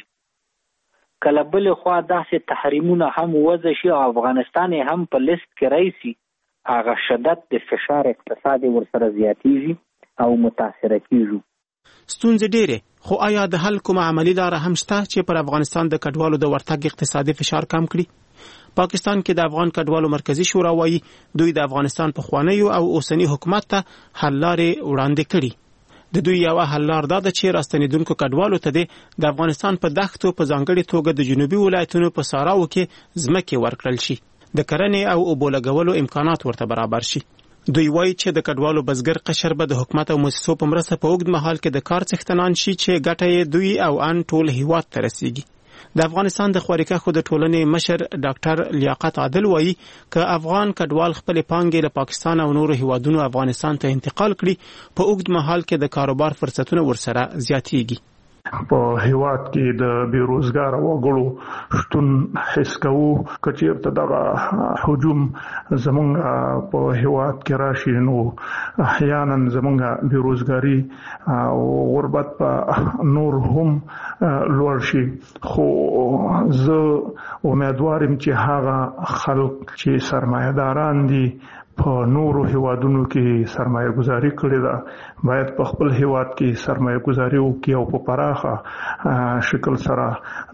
کله بلې خوا داسې تحریمونه هم وضع شي او افغانستان هم په لیست کې راشي هغه شدت د فشار اقتصادي ورسره زیاتیږي او متاثره کیږي. ستونزې ډېرې خو آیا د حل کومه عملي لاره هم شته چې پر افغانستان د کډوالو د ورتګ اقتصادي فشار کم کړي؟ پاکستان کې د افغان کډوالو مرکزی شورا وایي دوی د افغانستان په خوانیو او اوسنی حکومت ته حل لارې وړاندې کړي. د دوی یو حل لار دا ده چې راستنیدونکو کډوالو ته د افغانستان په دښتو په ځانګړي توګه د جنوبي ولایتونو په صحراو کې ځمکې ورکړل شي د کرنې او اوبو لګولو امکانات ورته برابر شي. دوی وایي چې د کډوالو بزګر قشر به د حکومت او مؤسسو په مرسته په اوږد مهال کې د کار څښتنان شي چې ګټه یې دوی او ان ټول هیواد ته رسیږي. د افغانستان د خوارکښو د ټولنې مشر ډاکټر لیاقت عادل وایي که افغان کډوال خپل پانګې له پاکستان او نورو هیوادونو افغانستان ته انتقال کړي په اوږد مهال کې د کاروبار فرصتونه ورسره زیاتېږي. په هیواد کې د بیروزګار وګړو شتون حس کوو کچېرته دغه هجوم زمونږ په هیواد کې راشي نو احیانا زمونږ بیروزګاری او غربت په نور هم لوړ شي. خو زه امیدوارم چې هغه خلک چې سرمایه‌داران دي په نورو هیوادونو کې سرمایه گذاری کړې ده باید په خپل هیواد کې سرمایه گذاری وکړي او په پراخه شکل سره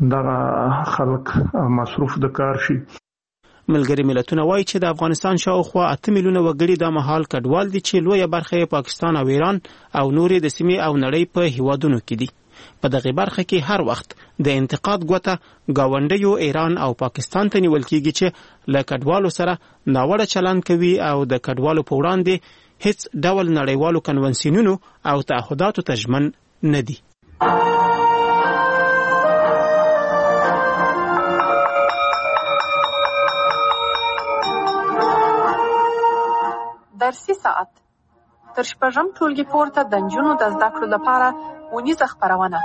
دغه خلک مصروف د کار شي. ملګري ملتونه وایي چې د افغانستان شاوخوا اته میلیونه وګړي د مهال کډوال دي چې لویه برخه یې پاکستان او ایران او نورې د سیمې او نړۍ په هیوادونو کې دي. په دغه برخه کې هر وخت د انتقاد ګوته گاونډیو ایران او پاکستان ته نیول کیږي چې له کډوالو سره ناوړه چلند کوي او د کډوالو په وړاندې هیڅ ډول نړیوالو کنونسیونونو او تعهداتو ته ژمن نه دي. درسي ساعت تر شپږم ټولګي پورته د نجونو د زده کړو لپاره ونیزه خپرونه.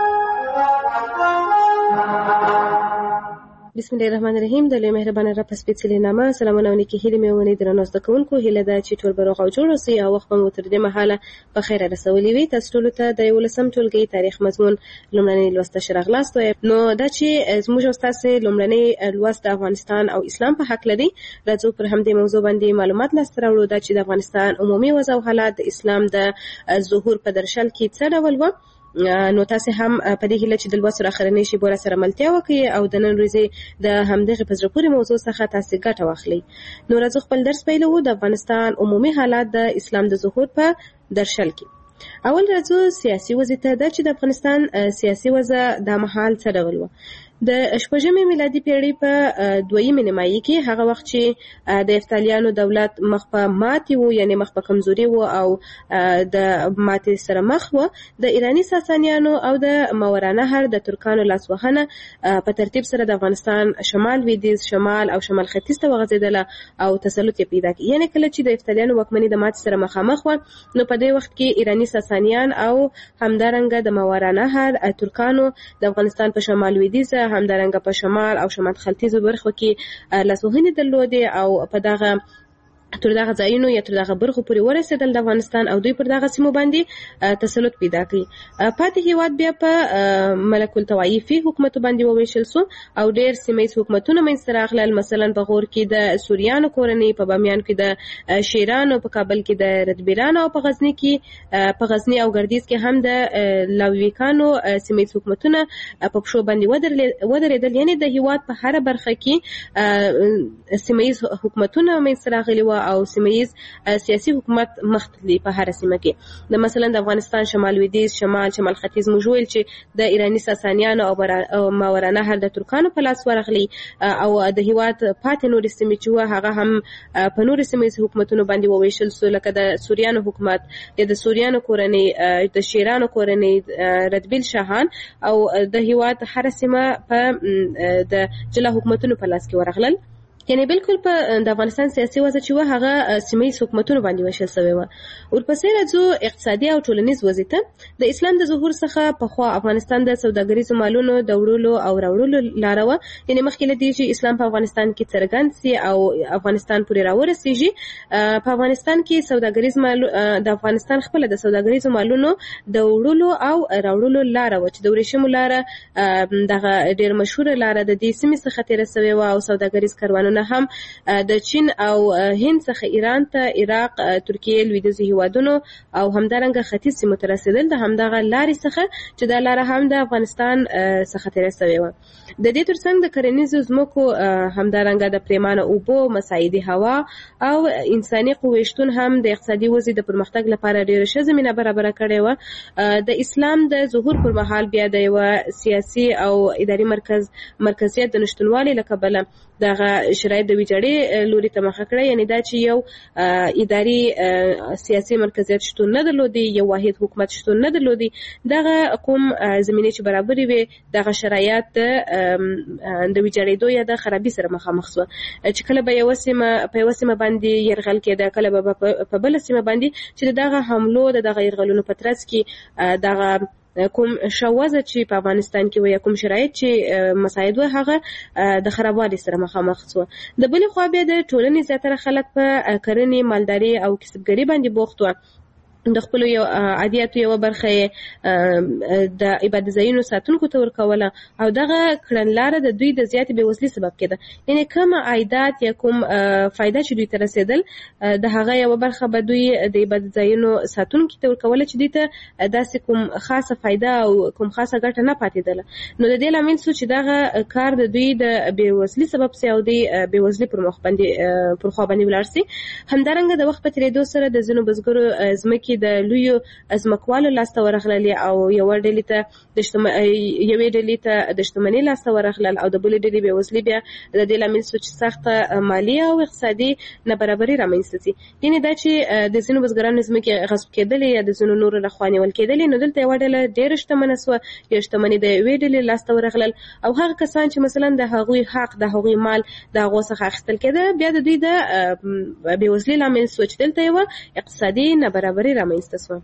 بسم الله الرحمن الرحیم. د لوی مهربانه رب په سپېڅلي نامه سلامونه او نیکې هیلې مې ونې درنو زده کوونکو هیله ده چې ټول به روغ او جوړ اوسئ او وخت به مو تر دې مهاله په خیره رسولی وي. تاسو ټولو ته د یولسم ټولګي تاریخ مضمون لومړنۍ لوست ته راغلاست. نو دا چې زموږ او ستاسې لومړنۍ لوست د افغانستان او اسلام په حق لري، راځو پر همدې موضوع باندې معلومات لاسته راوړو. دا چې د افغانستان عمومي وضع او حالات د اسلام د ظهور په درشل کې څه ډول و. نو تاسو هم په دې هیله چې د لوست اخرنۍ شی بوله سره ملتیا وکړي او د نن ورځې د همدغه په زړه پورې موضوع څخه تاسو ګټه واخلئ. نو راځو خپل درس پیلوو. د افغانستان عمومي حالات د اسلام د ظهور په درشل کې. اول راځو سیاسي وضع ته. دا چې د افغانستان سیاسي وضع د مهال څه ډول و. د شپږمې میلادي پیړۍ په دویمه نیمایي کې هغه وخت چې د افتالیانو دولت مخ په ماتې وو، یعنی مخ په کمزوري وو او د ماتې سره مخ وو، د ایرانی ساسانیانو او د ماوراءالنهر د ترکانو لاسوهنه په ترتیب سره د افغانستان شمال لویدیځ، شمال او شمال ختیځ ته وغځېدله او تسلط یې پیدا کړ. یعنی کله چې د افتالیانو واکمني د ماتې سره مخامخ وه، نو په دې وخت کې ایرانی ساسانیان او همدارنګه د ماوراءالنهر ترکانو د افغانستان په شمال لویدیځ همدارنګه په شمال او شمال ختیځو برخو کې لاسوهنې درلودې او په دغه تر دغه ځایونو یا تر دغه برخو پورې ورسېدل د افغانستان او دوی پر دغه سیمو باندې تسلط پیدا کړي. پاتې هیواد بیا په ملک الطوایفي حکومتو باندې وویشل سو او ډېر سیمه ییز حکومتونه منځته راغلل. مثلا په غور کې د سوریانو کورنۍ، په بامیان کې د شیرانو، په کابل کې د ردبیرانو او په غزنی کې په غزنی او ګردیز کې هم د لاویکانو سیمه ییز حکومتونه په پښو باندې ودرېدل. یعنی د هیواد په هر برخه کې سیمه ییز حکومتونه منځته راغلي و او سیمه‌ییز سیاسي حکومت مختلف په هر سیمه کې. د مثلا د افغانستان شمال لویدیځ، شمال شمال ختیځ موږ ویل چې د ایرانی ساسانیانو او ماوراءالنهر د ترکانو په لاس ورغلي او د هیواد پاتې نورې سیمې چې وه هغه هم په نورې سیمه‌ییز حکومتونو باندې وویشل سو، لکه د سوریانو حکومت یا د سوریانو کورنۍ، د شیرانو کورنۍ، ردبیل شاهان او د هیواد هر سیمه په د جلا حکومتونو په لاس کې ورغلل. یعنی بالکل په د افغانستان سیاسي وضع چې و هغه سیمه‌ییز حکومتونو باندې وشل شوی و. ورپسې راځو اقتصادي او ټولنیز وضع ته. د اسلام د ظهور څخه پخوا افغانستان د سوداګریزو مالونو د وړلو او راوړلو لاره وه. یعنی مخکې له دې چې اسلام په افغانستان کې څرګند سي او افغانستان پورې راورسیږي، په افغانستان کې سوداګریز مال د افغانستان خپل د سوداګریزو مالونو د وړلو او راوړلو لاره و چې د ورېښمو لاره دغه ډېر مشهوره لاره د دې سیمې څخه تېره سوې وه او سوداګریز کاروانونه هم د چین او هند څخه ایران ته، عراق، ترکیه، لویدیځو هیوادونو او همدارنګه ختیځ سیمو ته رسېدل د همدغه لارې څخه چې دا لاره هم د افغانستان څخه تېره سوې وه. د دې ترڅنګ د کرنیزو ځمکو همدارنګه د پریمانه اوبو، مساعدي هوا او انساني قوې شتون هم د اقتصادي وضع د پرمختګ لپاره ډېره ښه زمینه برابره کړې وه. د اسلام د ظهور پر مهال بیا د یوه سیاسي او اداري مرکز مرکزیت د نشتونوالي له کبله دغه شرایط د ویجاړۍ لوري ته مخه کړه. یعنی دا چې یو اداري سیاسي مرکزیت شتون نه درلودي، یو واحد حکومت شتون نه درلودي. دغه کوم زمینې چې برابرې وي دغه شرایط د ویجاړېدو یا د خرابي سره مخامخ شوه چې کله به یوه سیمه په یوه سیمه باندې یرغل کېده، کله به په بله سیمه باندې چې د دغه حملو د دغه یرغلونو په ترڅ کې دغه کوم شوازه چې په افغانستان کې و یا کوم شرایط چې مساعد و هغه د خرابوالي سره مخامخ شو. د بلې خوا بیا د ټولنې زیاتره خلک په کرنې، مالداري او کسبګري باندې بوخت و. د خپل یو عادیاتو یو برخه د عبادت ځایونو ساتونکو ته ورکوله او دغه کړنلاره د دوی د زیاتې بېوزلۍ سبب کېده. یعنی کوم عایدات یا کوم فایده چې دوی ته رسېدل د هغه یو برخه به دوی د عبادت ځایونو ساتونکو ته ورکوله چې دوی ته داسې کوم خاصه فایده او کوم خاصه ګټه نه پاتېدله. نو د دې لامل شو چې دغه کار د دوی د بېوزلۍ سبب سي او د بېوزلۍ پر مخ باندې پر خوا باندې ولاړ سي. همدارنګه د وخت په تېرېدو سره د ځینو بزګرو ځمکې کې د لویو ځمکوالو لاسته ورغلل او یو ډلې ته د یوې ډلې ته د شتمنۍ لاسته ورغلل او د بلې ډلې بېوزلي بیا د دې لامل شو چې سخته مالي او اقتصادي نابرابري رامنځته شي. یعنې دا چې د ځینو بزګرانو ځمکې غصب کېدلې یا د ځینو نورو لخوا نیول کېدلې، نو دلته یوه ډله ډېره شتمنه شوه، یا شتمني د یوې ډلې لاسته ورغلل او هغه کسان چې مثلا د هغوی حق د هغوی مال د هغو څخه اخیستل کېده بیا د دوی د بېوزلۍ لامل شو چې دلته یوه اقتصادي نابرابري رامنځته شوه.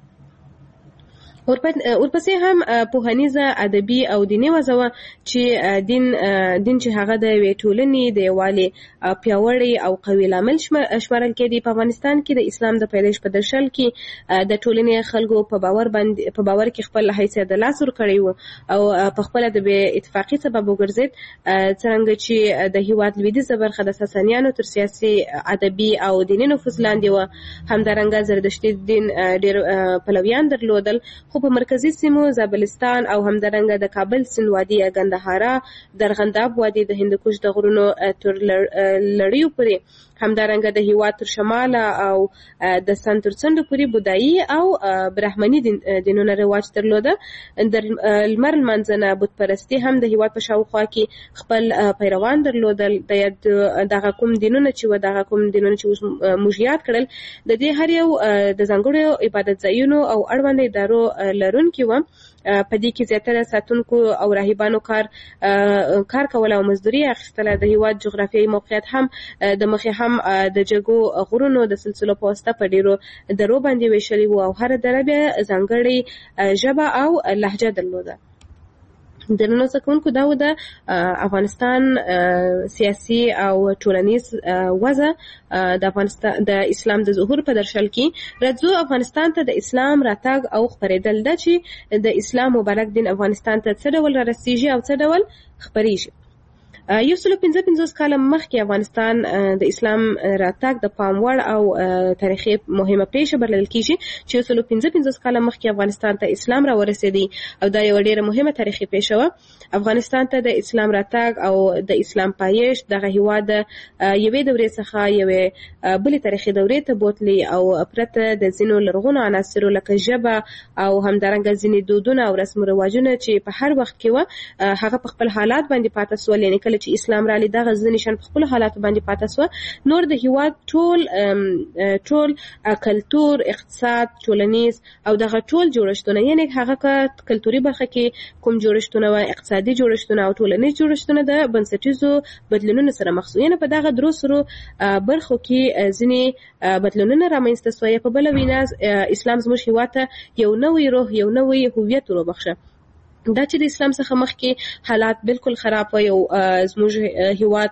ورپسې هم پوهنیزه ادبي او دیني وضع وه چې دین دین چې هغه د یوې ټولنې د یووالي پیاوړی او قوي لامل شمارل کېدی. په افغانستان کې د اسلام د پیدایش په درشل کې د ټولنې خلکو په باور باندې په باور کې خپل حیثیت د لاس ور کړی وو او په خپل د بې اتفاقي سبب وګرځید، څرنګه چې د هیواد لویدیځه برخه د ساسانیانو تر سیاسي ادبي او دیني نفوذ لاندې وه. همدارنګه زردشتي دین ډېر پلویان درلودل، خو په مرکزي سیمو زابلستان او همدارنګه د کابل سیند وادي، ګندهارا، درغنداب وادي، د هندوکش د غرونو تر لړیو پورې، همدارنګه د هیواد تر شماله او د سن تر څنډو پورې بودایي او برهمني دینونه رواج درلوده. د لمر لمانځنه بت پرستي هم د هیواد په شاوخوا کې خپل پیروان درلودل. د دغه کوم دینونه چې و دغه کوم دینونه چې موږ یاد کړل د دې هر یو د ځانګړو عبادت ځایونو او اړوند ادارو لرونکي وه. په دې کې زیاتره ساتونکو او راهبانو کار کار کول او مزدوري اخیستله. د هیواد جغرافیایي موقعیت هم د مخې هم د جګو غرونو د سلسلو په واسطه په ډیرو درو باندې ویشلي وو او هره دره بیا ځانګړې ژبه او لهجه درلوده. د نن څکونکو دا و د افغانستان سیاسي او ټولنیز وضع د افغانستان د اسلام د ظهور په درشل کې. راځو افغانستان ته د اسلام راتګ او خپرېدل ده چې د اسلام مبارک دین افغانستان ته څه ډول رارسیږي او څه ډول خپرېږي. یو سل پنځه پنځوس کاله مخکې افغانستان د اسلام راتګ د پام وړ او تاریخي مهمه پیښه بلل کېږي چې یو سل پنځه پنځوس کاله مخکې افغانستان ته اسلام را ورسېدی او دا یو ډېره مهمه تاریخي پیښه وه. افغانستان ته د اسلام راتګ او د اسلام پایښت دغه هیواد یوې دورې څخه یوې بلې تاریخي دورې ته بوتلی او پرته د ځینو لرغونو عناصرو لکه ژبه او همدارنګه ځینې دودونه او رسم و رواجونه چې په هر وخت کې وه هغه په خپل حالات باندې پاته سول. یعنې کله چې اسلام را لیدا غزنی شان په خپل حالات باندې پاته سو، نور د هیواد ټول ټول کلتور، اقتصاد، ټولنیز او دغه ټول جوړښتونه، یعنی هغه کلتوري برخه کې کوم جوړښتونه او اقتصادي جوړښتونه او ټولنیز جوړښتونه د بنسټیزو بدلونونو سره مخ شو. یعنی په دغه درو سرو برخو کې ځینې بدلونونه رامنځته شوي. په بل وینا اسلام زموږ هیواد ته یو نوې روح، یو نوې هویت وروبخښه. دا چې د اسلام څخه مخکې حالات بالکل خراب و، یو زموږ هیواد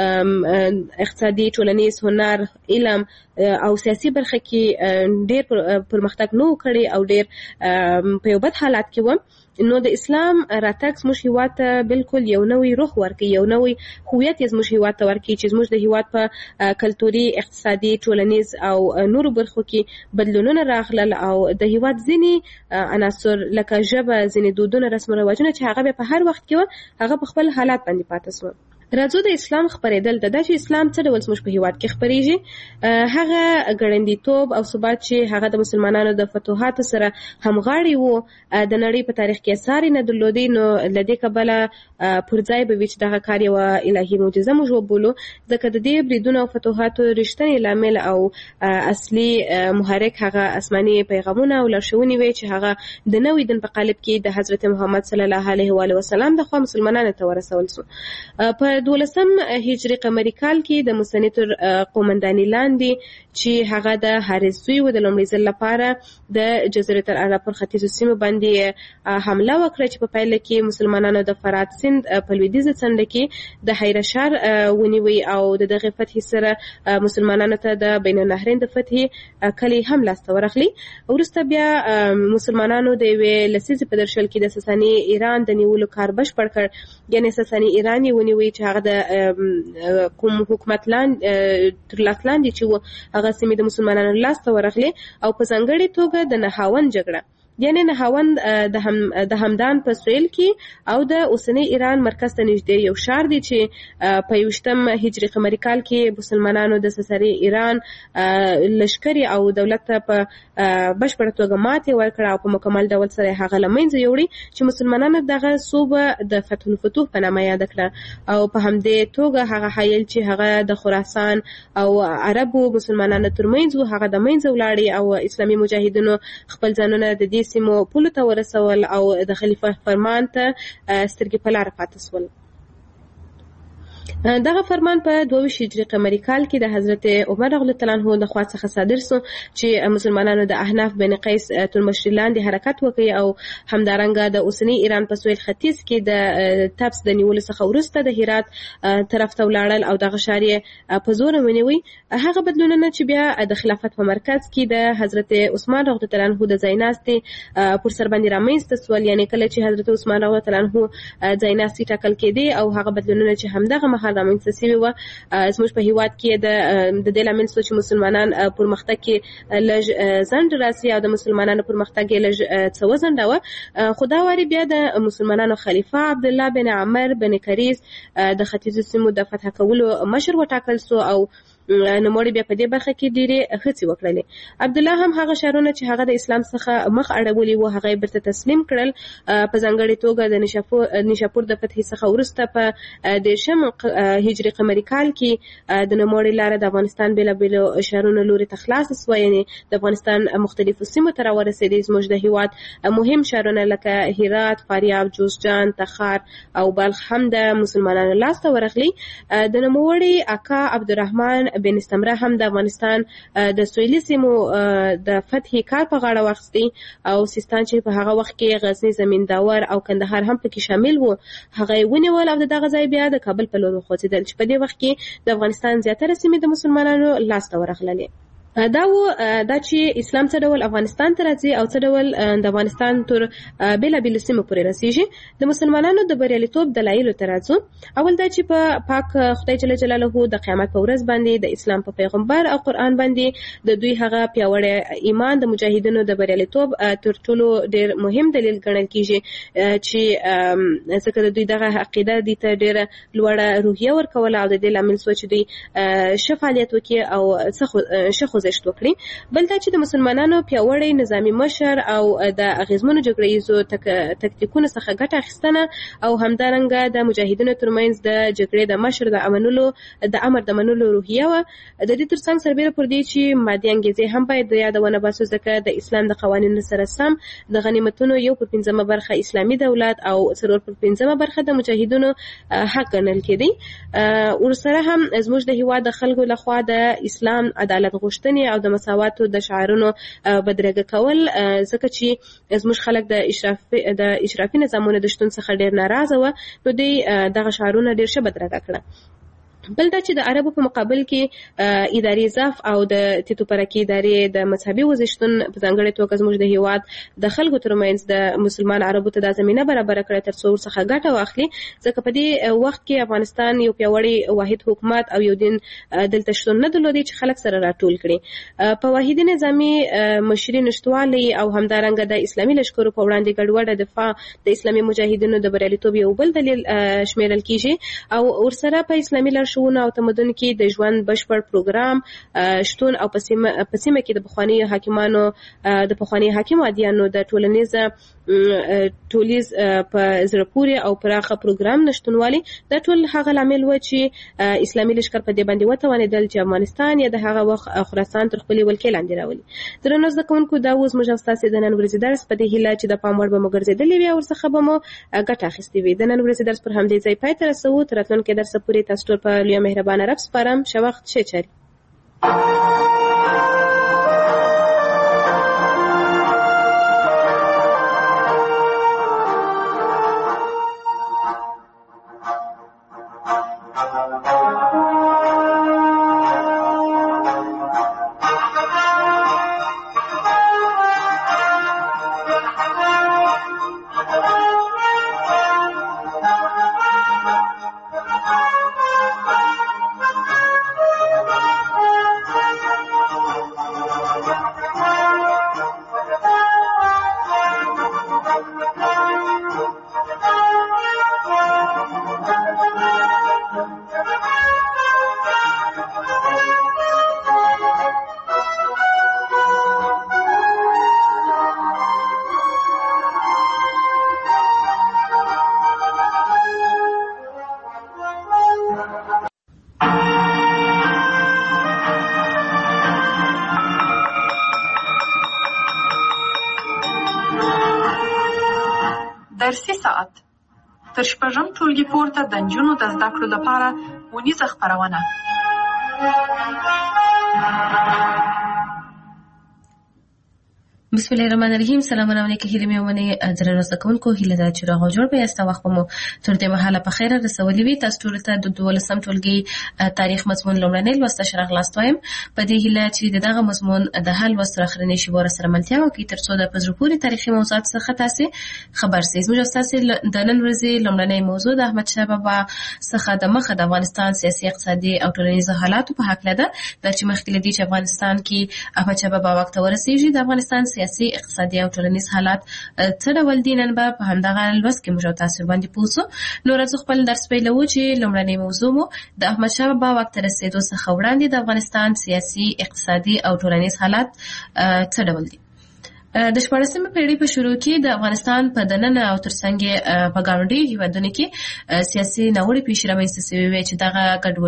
اقتصادي، ټولنیز، هنر، علم او سیاسي برخه کې ډېر پرمختګ نه و کړی او ډېر په یو بد حالات کې و. نو د اسلام راتګ زموږ هیواد ته بالکل یو نوې روح ورکړي، یو نوې هویت یې زموږ هیواد ته ورکړي چې زموږ د هیواد په کلتوري، اقتصادي، ټولنیز او نورو برخو کې بدلونونه راغلل او د هیواد ځینې عناصر لکه ژبه، ځینې دودونه، رسم و رواجونه چې هغه په هر وخت کې و هغه په خپل حالات باندې پاته سول. راځو د اسلام خپرېدل د دا چې اسلام څه ډول زموږ په هیواد کې خپرېږي. هغه ګړندیتوب او ثبات چې هغه د مسلمانانو د فتوحاتو سره همغاړي وو د نړۍ په تاریخ کې اثار نه درلودي، نو له دې کبله پر ځای به وي چې دغه کار یوه الهي معجزه موږ وبولو، ځکه د دې بریدونو او فتوحاتو رښتینی لامل او اصلي محرک هغه آسماني پیغامونه او لارښوونې وې چې هغه د نوې دین په قالب کې د حضرت محمد صلی الله علیه و آله وسلم د خوا مسلمانانو ته ورسول شو. په دولسم هجري قمري کال کې د مسنې تر قومندانۍ لاندې چې هغه د حارث زوی و د لومړي ځل لپاره د جزیرة العرب پر ختیځو سیمو باندې حمله وکړه چې په پیل کې مسلمانانو د فرات سیند په لویدیځه څنډه کې د حیره ښار ونیوی او د دغې فتحې سره مسلمانانو ته د بین النهرین د فتحې کلي هم لاسته ورغلی. وروسته بیا مسلمانانو د یوې لسیزې په درشل کې د ساساني ایران د نیولو کار بشپړ کړ، یعنې ساساني ایران یې ونیوی چې هغه د کوم حکومت لاندې تر لاس لاندې چې و هغه سیمې د مسلمانانو لاسته ورغلې او په ځانګړې توګه د نهاون جګړه یعنی نهاوند د هم د همدان په سویل کې او د اوسنی ایران مرکز ته نږدې یو شهر دی چې په یوشتم هجری قمری کال کې مسلمانانو د سسري ایران لشکري او دولت ته په بشپړه توګه ماتې ورکړه او په مکمل ډول سره هغه لمنځه یوړي چې مسلمانانو دغه صوبه د فتح الفتوح په نامه یاد کړه او په همدې توګه هغه حایل چې هغه د خراسان او عربو مسلمانانو ترمنځ هغه د منځ ولاړی او اسلامي مجاهدینو خپل ځانونه د دې سیمو پولو ته ورسول او د خلیفہ فرمان ته سترګې په لار پاتې شول. دغه فرمان په دوه هجری قمری کال کې د حضرت عمر رضی الله عنه د خوا څخه صادر شو چې مسلمانانو د احناف بن قیس ترمشری لاندې حرکت وکړي او همدارنګه د اوسنی ایران په سویل ختیځ کې د تبس د نیولو څخه وروسته د هرات طرف ته ولاړل او دغه شهر په زور ونیوي. هغه بدلونونه چې بیا د خلافت په مرکز کې د حضرت عثمان رضی الله عنه د ځایناستي پر سر باندې رامنځته شول، یعنی کله چې حضرت عثمان رضی الله عنه ځایناستي ټاکل کېدی او هغه بدلونونه چې همدغه مهال رامنځته شوي وو زموږ په هیواد کې د د دې لامل شو چې مسلمانان پرمختګ کې لږ ځنډ راسي او د مسلمانانو پرمختګ یې لږ څه وځنډاوه. خو دا واري بیا د مسلمانانو خلیفہ عبدالله بن عمر بن کریز د ختیځو سیمو د فتح کولو مشر وټاکل شو او نوموړي بیا په دې برخه کې ډېرې هڅې وکړلې. عبدالله هم هغه ښارونه چې هغه د اسلام څخه مخ اړولي وو هغه یې بیرته تسلیم کړل. په ځانګړې توګه د نیشاپور نیشاپور د فتحې څخه وروسته په دېرشم هجري قمري کال کې د نوموړي لاره د افغانستان بېلابېلو ښارونو لوري ته خلاصه سوه، یعنې د افغانستان مختلفو سیمو ته راورسېدې. زموږ د هېواد مهم ښارونه لکه هرات، فاریاب، جوزجان، تخار او بلخ هم د مسلمانانو لاسته ورغلي. د نوموړي اکا عبدالرحمن بن استمره هم د افغانستان د سویلي سیمو د فتحې کار په غاړه واخیستی او سیستان چې په هغه وخت کې غزني، زمینداور او کندهار هم پکې شامل وو هغه یې ونیول او د دغه ځای بیا د کابل په لور وخوځېدل چې په دې وخت کې د افغانستان زیاتره سیمې د مسلمانانو لاسته ورغللې. دا و دا چې اسلام څه ډول افغانستان ته راځي او څه ډول د افغانستان تر بېلابېلو سیمو پورې رسیږي. د مسلمانانو د بریالیتوب دلایلو ته راځو. اول دا چې په پاک خدای جل جلاله د قیامت په ورځ باندې د اسلام په پیغمبر او قرآن باندې د دوی هغه پیاوړی ایمان د مجاهدینو د بریالیتوب تر ټولو ډېر مهم دلیل ګڼل کېږي چې ځکه د دوی دغه عقیده دي ته ډېره لوړه روحیه ورکوله او د دې لامل شوه چې دوی ښه فعالیت وکړي او ښه خوځښت وکړي. بل دا چې د مسلمانانو پیاوړی نظامي مشر او د اغیزمنو جګړه ییزو تکتیکونو څخه ګټه اخیستنه او همدارنګه د مجاهدینو ترمنځ د جګړې د مشر د امنولو د امر د منلو روحیه وه. د دې ترڅنګ سربیره پر دې چې مادي انګیزې هم باید د یادونه باسو، ځکه د اسلام د قوانینو سره سم د غنیمتونو یو پر پنځمه برخه اسلامي دولت او څلور پر پنځمه برخه د مجاهدینو حق ګڼل کېدی. ورسره هم زموږ د هېواد د خلکو لخوا د اسلام عدالت غوښتنې او د مساواتو د شعارونو بدرګه کول، ځکه چې زموږ خلک د اشرافي د اشرافي نظامونو د شتون څخه ډېر ناراضه وه، نو دوی دغه شعارونه ډېر ښه بدرګه کړه. بل دا چې د عربو په مقابل کې اداري ضعف او د تیتو پرکي ادارې د مذهبي وزشتون په ځانګړې توګه زموږ د هېواد د خلکو ترمنځ د مسلمان عربو ته دا زمینه برابره کړه تر څو ورڅخه ګټه واخلي، ځکه په دې وخت کې افغانستان یو پیاوړی واحد حکومت او یو دین دلته شتون نه درلودی چې خلک سره راټول کړي. په واحدي نظامي مشري نشتوالي او همدارنګه د اسلامي لښکرو په وړاندې ګډوډه دفاع د اسلامي مجاهدینو د بریالیتوب یو بل دلیل شمیرل کیږي او ورسره په اسلامي لارښوونو او تمدن کې د ژوند بشپړ پروګرام شتون او په سیمه کې د پخواني حاکمانو د پخواني حاکم عادیانو د ټولنیز ټولیز په زړه پورې او پراخه پروګرام نشتونوالي دا ټول هغه لامل و چې اسلامي لښکر په دې باندې وتوانېدل چې افغانستان یا د هغه وخت خراسان تر خپلې ولکې لاندې راولي. درنو زده کوونکو، دا اوس موږ ستاسو د نن ورځې درس په دې هیله چې د پام وړ به مو ګرځېدلې وي او ورڅخه به مو ګټه اخیستې وي. د نن ورځې درس پر همدې ځای پای ته رسوو. تر راتلونکي درسه پورې تاسو ټول په لویه مهربانه رب سپارم. ښه وخت، ښې چارې. فارسي ساعت تر شپږم ټولګي پورته د نجونو د زده کړو لپاره ونیزه خپرونه. بسم الله الرحمن الرحیم. سلامونه علیکم هیله مې ومنه درنو زکونکو هیله دا چې راغو جوړ به است وخت مو تر دې مهاله په خیره رسولې وي. تاسو ټول ته د دولسم ټولګي تاریخ مضمون لومړنی لوست شرح لاستویم. په دې هیله چې دغه مضمون د حل وسره اخرنی شی ور سره ملتیا وکړي تر څو د پزروپوري تاریخي موضوعات څخه تاسو خبر سئ. موږ تاسو د نن ورځې لومړنی موضوع د احمد شاه بابا څخه د مخه د افغانستان سیاسي اقتصادي او ټولنیز حالات په حق لده د چې مخکې لدی چې افغانستان کې احمد شاه بابا وخت ورسیږي د افغانستان سیاسي اقتصادي او ټولنیز حالات څه ډول دي نن به په همدغه لوست کې موږ تاسو باندې پوښتنه نو راځو خپل درس پیلوو چې لومړنی موضوع مو د احمد شاه بابا وخت رسیدو څخه وړاندې د افغانستان سیاسي اقتصادي او ټولنیز حالات څه ډول دي. د شپاړسمې پیړۍ په شروع کې د افغانستان په دننه او ترڅنګ په ګاونډي هیوادونو کې سیاسي ناوړه پیښې رامنځته شوې وې چې دغه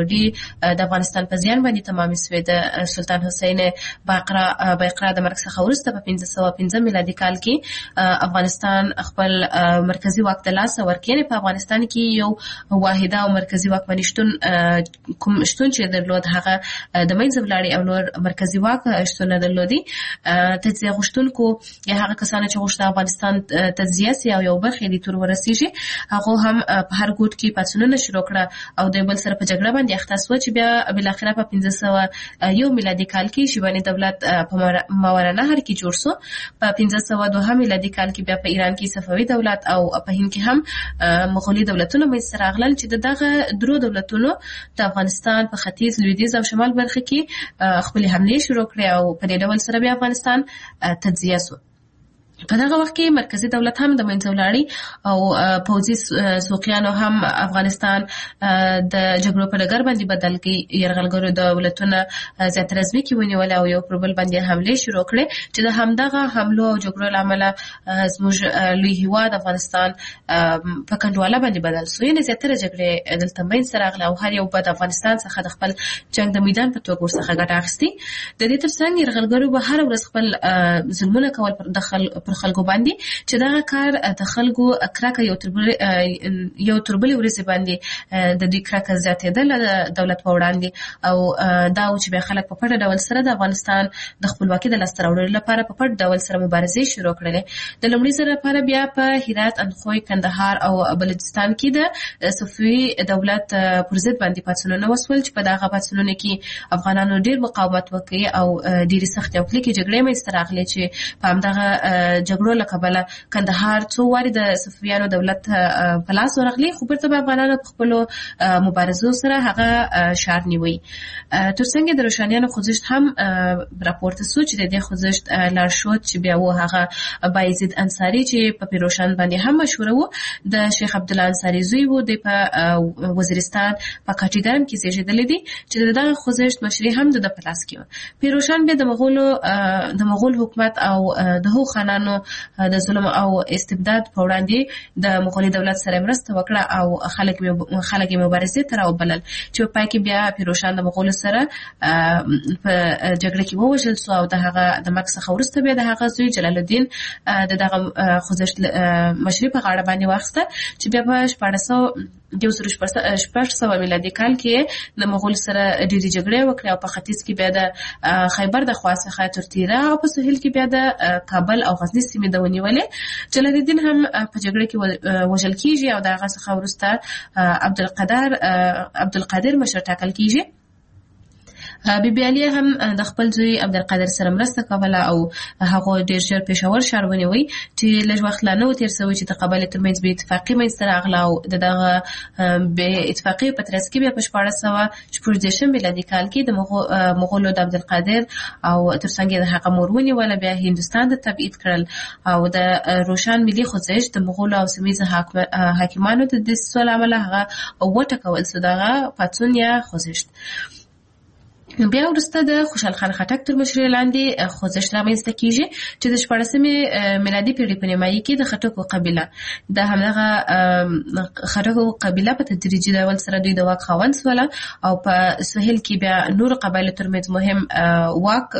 ګډوډي د افغانستان په زیان باندې تمامه شوې. د سلطان حسین باقرا باقرا د مرګ څخه وروسته په پنځه سوه پنځه میلادي کال کې افغانستان خپل مرکزی واک د لاس ورکړي. په افغانستان کې یو واحده او مرکزی واکمني شتون کوم شتون چې درلود هغه د منځ ولاړې او نور مرکزی واک شتون درلودي. تجزیه غوښتونکو یا هغه کسان چې غوښتل افغانستان تجزیه سي او یو برخه دي تور ورسیږي هغه هم په هر ګوټ کې پاتونونه شروع کړه او د بل سره په جګړه باندې اخته شو چې بیا بل اخره په پنځه سوه یو میلادي کال کې شیباني دولت په ماوراءالنهر کې جوړ شو. په پنځه سوه دوه میلادي کال کې بیا په ایران کې صفوي دولت او په هند کې هم مغولي دولتونه منځته راغلل چې دغه درو دولتونو د افغانستان په ختیځ لویدیځ او شمال برخه کې خپل حمله شروع کړې او په دې ډول سره بیا افغانستان تجزیه شو. په دغه وخت کې مرکزی دولت هم د منځه ولاړی او پوځي سوقیانو هم افغانستان د جګړو په ډګر باندې بدل کړي. یرغلګرو دولتونه زیاتره ځمکې ونیول او یو پر بل باندې حمله شروع کړې چې د همدغه حملو او جګړو له امله زموږ لوی هیواد افغانستان په کنډواله باندې بدل شو. یعنې زیاتره جګړې دلته منځته راغلې او هر یو به د افغانستان څخه د خپل جنګ د میدان په توګه ورڅخه ګټه اخیستې. د دې ترڅنګ یرغلګرو به هر ورځ خپل ظلمونه کول پر دخل پر خلکو باندې چې دا کار د خلکو کرکه یو تربل یو تربل ورسې باندې د دې کرکه زیاتېدل د دولت په وړاندې او دا چې به خلک په پټه ډول سره د افغانستان د خپلواکۍ د لاسته راوړلو لپاره په پټ ډول سره مبارزې شروع کړلې. د لومړي ځل لپاره بیا په هرات، اندخوی، کندهار او بلوچستان کې د صفوي دولت پر ضد باندې پاڅونونه وسول چې په دغه پاڅونونو کې افغانانو ډېر مقاومت وکړ او ډېرې سختې او کلکې جګړې منځته راغلې چې په همدغه جګړو له کبله کندهار څو واري د صفویانو دولت په لاس ورغلی خو بیرته به افغانانو په خپلو مبارزو سره هغه ښار نیوی. ترڅنګ د روښانیانو خوځښت هم راپورته سو چې د دې خوځښت لارښود چې بیا و هغه بایزید انصاري چې په پیروشان باندې هم مشهور و. د شیخ عبدالله انصاري زوی و د په وزیرستان په کاټیګرام کې زیږیدلی دی چې دغه خوځښت مشري هم د په لاس کې و. پیروشان بیا د مغولو د مغول حکومت او د هغو خانانو د ظلم او استبداد په وړاندې د مغولي دولت سره مرسته وکړه او خلک خلک مبارزې ته راوبلل چې په پای کې بیا پیروشان د مغولو سره په جګړه کې ووژل شو او د هغه د مرګ څخه وروسته بیا د هغه زوی جلال الدین د دغه خوځښت مشري په غاړه باندې واخیسته چې بیا په شپاړس سوه یو زر شپږ سوه میلادي کال کې د مغول سره ډېرې جګړې وکړې او په ختیځ کې بیا د خیبر د خوا څخه تر تیره او په سهیل کې بیا د کابل او غزني سیمې د ونیولې. جلال الدین هم په جګړه کې وژل کیږي او د هغه څخه وروسته عبدالقادر عبدالقادر مشر ټاکل کیږي. بی بی علیه هم د خپل زوی عبدالقادر سره مرسته کوله او هغه ډېر ژر پېښور ښار ونیوی چې لږ وخت لا نه و تېر شوی چې د قبایلو ترمنځ بې اتفاقي منځته راغله او د دغه بې اتفاقۍ په ترڅ کې بیا په شپاړس سوه شپږ دېرشم میلادي کال کې د مغولو د عبدالقادر او ترڅنګ یې د هغه مور ونیوله بیا هندوستان ته تبعید کړل او د روشن ملي خوځښت د مغولو او سیمهییزو حاکمانو د دسیسو له امله هغه وټکول شو دغه پاڅون یا خوځښت. بیا ورسته د خوشحال خان خټک تر مشرۍ لاندې خوځښت رامنځته کیږي چې د شپاړسمې میلادي پیړۍ په نیمایي کې د خټکو قبیله د همدغه خټکو قبیله په تدریجي ډول سره دوی د واک خاوند شول او په سهیل کې بیا نور قبایلو ترمنځ مهم واک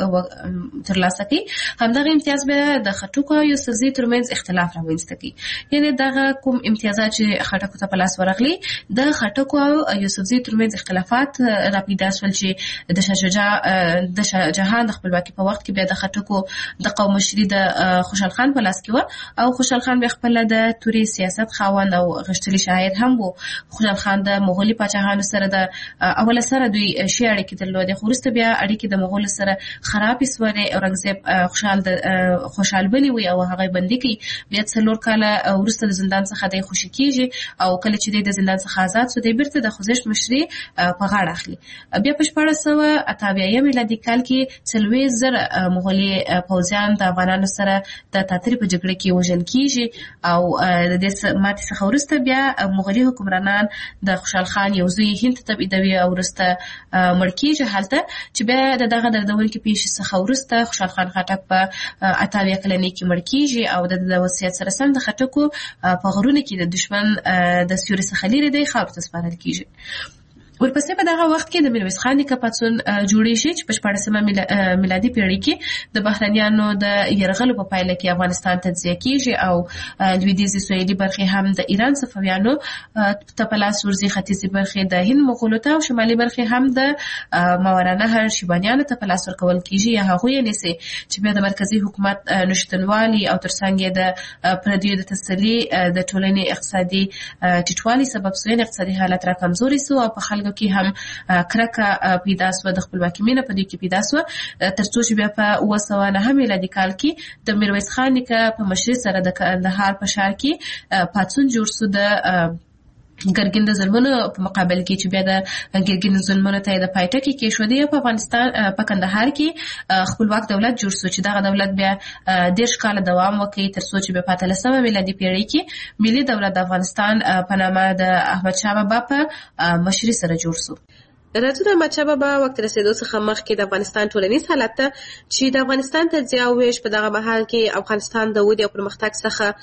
ترلاسه کړي. همدغه امتیاز بیا د خټکو او یوسفزي ترمنځ اختلاف رامنځته کړي. یعنې دغه کوم امتیازات چې خټکو ته په لاس ورغلي د خټکو او یوسفزي ترمنځ اختلافات راپیدا شول چې د شجاع د جهان د خپلواکي په وخت کې بیا د خټکو د قوم مشري د خوشحال خان په لاس کې و او خوشحال خان بیا خپل د توري سیاست خاوند او غښتلي شاعر هم و. خوشحال خان د مغولي پاچاهانو سره د اوله سره دوی ښې اړیکې درلودې خو وروسته بیا اړیکې د مغولو سره خرابې سوې. اورنګزیب خوشحال د خوشحال بني وي او هغه بندي کړي. بیا څلور کاله وروسته د زندان څخه دی خوشي کیږي او کله چې د زندان څخه آزاد شو دی بیرته د خوځښت مشري په غاړه اخلي. بیا په شپاړس سوه اته اویایم میلادي کال کې څلوېښت زره مغولي پوځیان د افغانانو سره د تاترې په جګړه کې وژل کیږي او د دې ماتې څخه وروسته بیا مغولي حکمرانان د خوشحال خان یو زوی هند ته تبعیدوي او وروسته مړ کیږي هلته چې بیا د دغه دردونکې پیښې څخه وروسته خوشحال خان خټک په اته اویا کلنۍ کې مړ کیږي او د وصیت سره سم د خټکو په غرونو کې د دشمن د سیوري څخه لرې دی خاورو ته سپارل کیږي. ورپسې په دغه وخت کې د میرویس خان نیکه پاڅون جوړیږي چې په شپاړسمه میلادي پیړۍ کې د بهرنیانو د یرغلو په پایله کې افغانستان تجزیه کیږي او لویدیځي سویلي برخې هم د ایران صفویانو ته په لاس ورځي. ختیځي برخې د هند مغولو ته او شمالي برخې هم د ماورانهر شیبانیانو ته په لاس ورکول کیږي یا هغوی یې نیسي چې بیا د مرکزي حکومت نشتنوالي او ترڅنګ یې د پردیو د تسلي د ټولنې اقتصادي ټیټوالي سبب سوی اقتصادي حالت را کمزوري سو او په خلکو کې هم کرکه پیدا سوه، د خپلواکۍ مینه په دوی کې پیدا سوه، ترڅو چې بیا په اوه سوه نهه میلادي کال کې د میرویس خان نیکه په مشرۍ سره د کندهار په ښار کې پاڅون جوړ سو د ګرګین د ظلمونو په مقابل کې چې بیا د ګرګین ظلمونو ته د پای ټکی کېښودی. په افغانستان په کندهار کې خپلواک دولت جوړ شو چې دغه دولت بیا دېرش کاله دوام وکړي تر څو چې بیا په اتلسمه میلادي پیړۍ کې ملي دولت د افغانستان په نامه د احمدشاه بابا په مشرۍ سره جوړ شو. راځو د احمدشاه بابا وخت رسیدو څخه مخکې د افغانستان ټولنیز حالت ته چې د افغانستان تجزیه او ویش په دغه مهال کې افغانستان د ودې او پرمختګ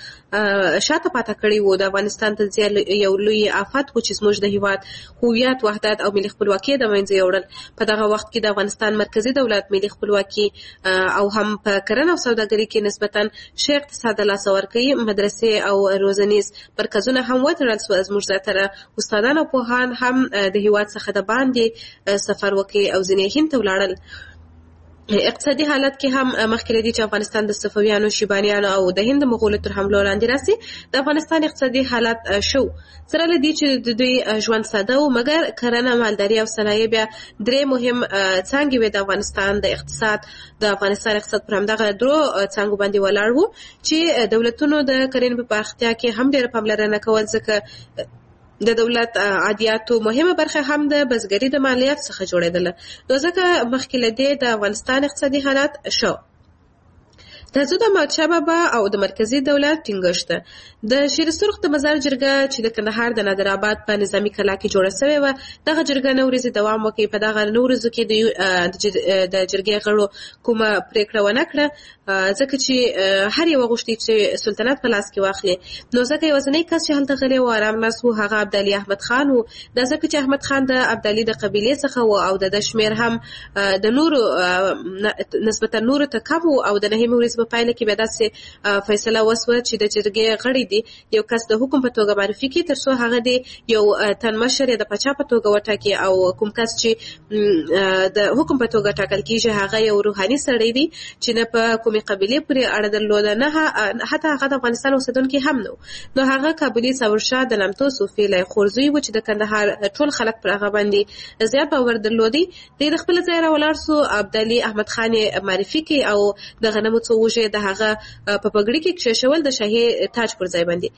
څخه شاته پاتې کړی وو. د افغانستان تجزیه یو لوی آفت و چې زموږ د هیواد هویت، وحدت او ملي خپلواکي د منځه یوړل. په دغه وخت کې د افغانستان مرکزی دولت ملي خپلواکي او هم په کرنه او سوداګرۍ کې نسبتا ښه اقتصاد لاس ورکړي. مدرسې او روزنیز مرکزونه هم وتړل سول. زموږ زیاتره استادان او پوهان هم د هیواد څخه د باندې سفر وکړي او ځینې هند ته ولاړل. اقتصادي حالت کې هم مخکې لري چې افغانستان د صفویانو، شیبانیانو او د هند مغولو تر حملو لاندې راسي. د افغانستان اقتصادي حالت شو سره لدی چې د دوی ژوند ساده و، مګر کرنه، مالداري او صنایع بیا درې مهم څانګې وې د افغانستان د اقتصاد. د افغانستان اقتصاد پر همدغه درو څانګو باندې ولاړ وو چې دولتونو د کرنې په پراختیا کې هم ډېره پاملرنه کول، ځکه د دولت عادیاتو مهمه برخه هم د بزګرۍ د مالیات څخه جوړېدله. نو ځکه مخکې له دې د افغانستان اقتصادي حالت شو. ترڅو د احمدشاه بابا او د مرکزی دولت ټینګښت د شیر سرخ د مزار جرګه چې د کندهار د نادر آباد په نظامی کلا کې جوړه شوې و، دغه جرګه نو ورځې دوام وکړي. په دغه نو ورځو کې د جرګې غړو کومه پریکړه ونه کړه، ځکه چې هر یو غوښتي چې سلطنت په لاس کې واخلي. نو ځکه یوازینی کس چې هلته غلی و آرام ناست و هغه عبدالي احمد خان و. دا ځکه چې احمد خان د عبدالي د قبیلې څخه و او د شمیر هم د نورو نسبتا نورو ته کم و. او د نهمې ورځې په پایله کې بیا داسې فیصله وسوه چې د جرګې غړي دي یو کس د حکم په توګه معرفي کړي تر څو هغه د یو تن مشر د پاچا په توګه وټاکي، او کوم کس چې د حکم په توګه ټاکل کیږي هغه یو روحاني سړی دی چې نه په کومې قبیلې پورې اړه درلوده، نه حتی هغه د افغانستان اوسېدونکی هم نه. نو هغه کابلي صبرشاه د لمتو صوفي لی خورزوی و چې د کندهار ټول خلک پر هغه باندې زیات باور درلودي. د خپل ځای راولاړ سو، عبدالي احمد خان معرفي کړي او د غنمو څو وږې د هغه په پګړۍ کې کښېښول د شاهي تاج پر ځای باندې.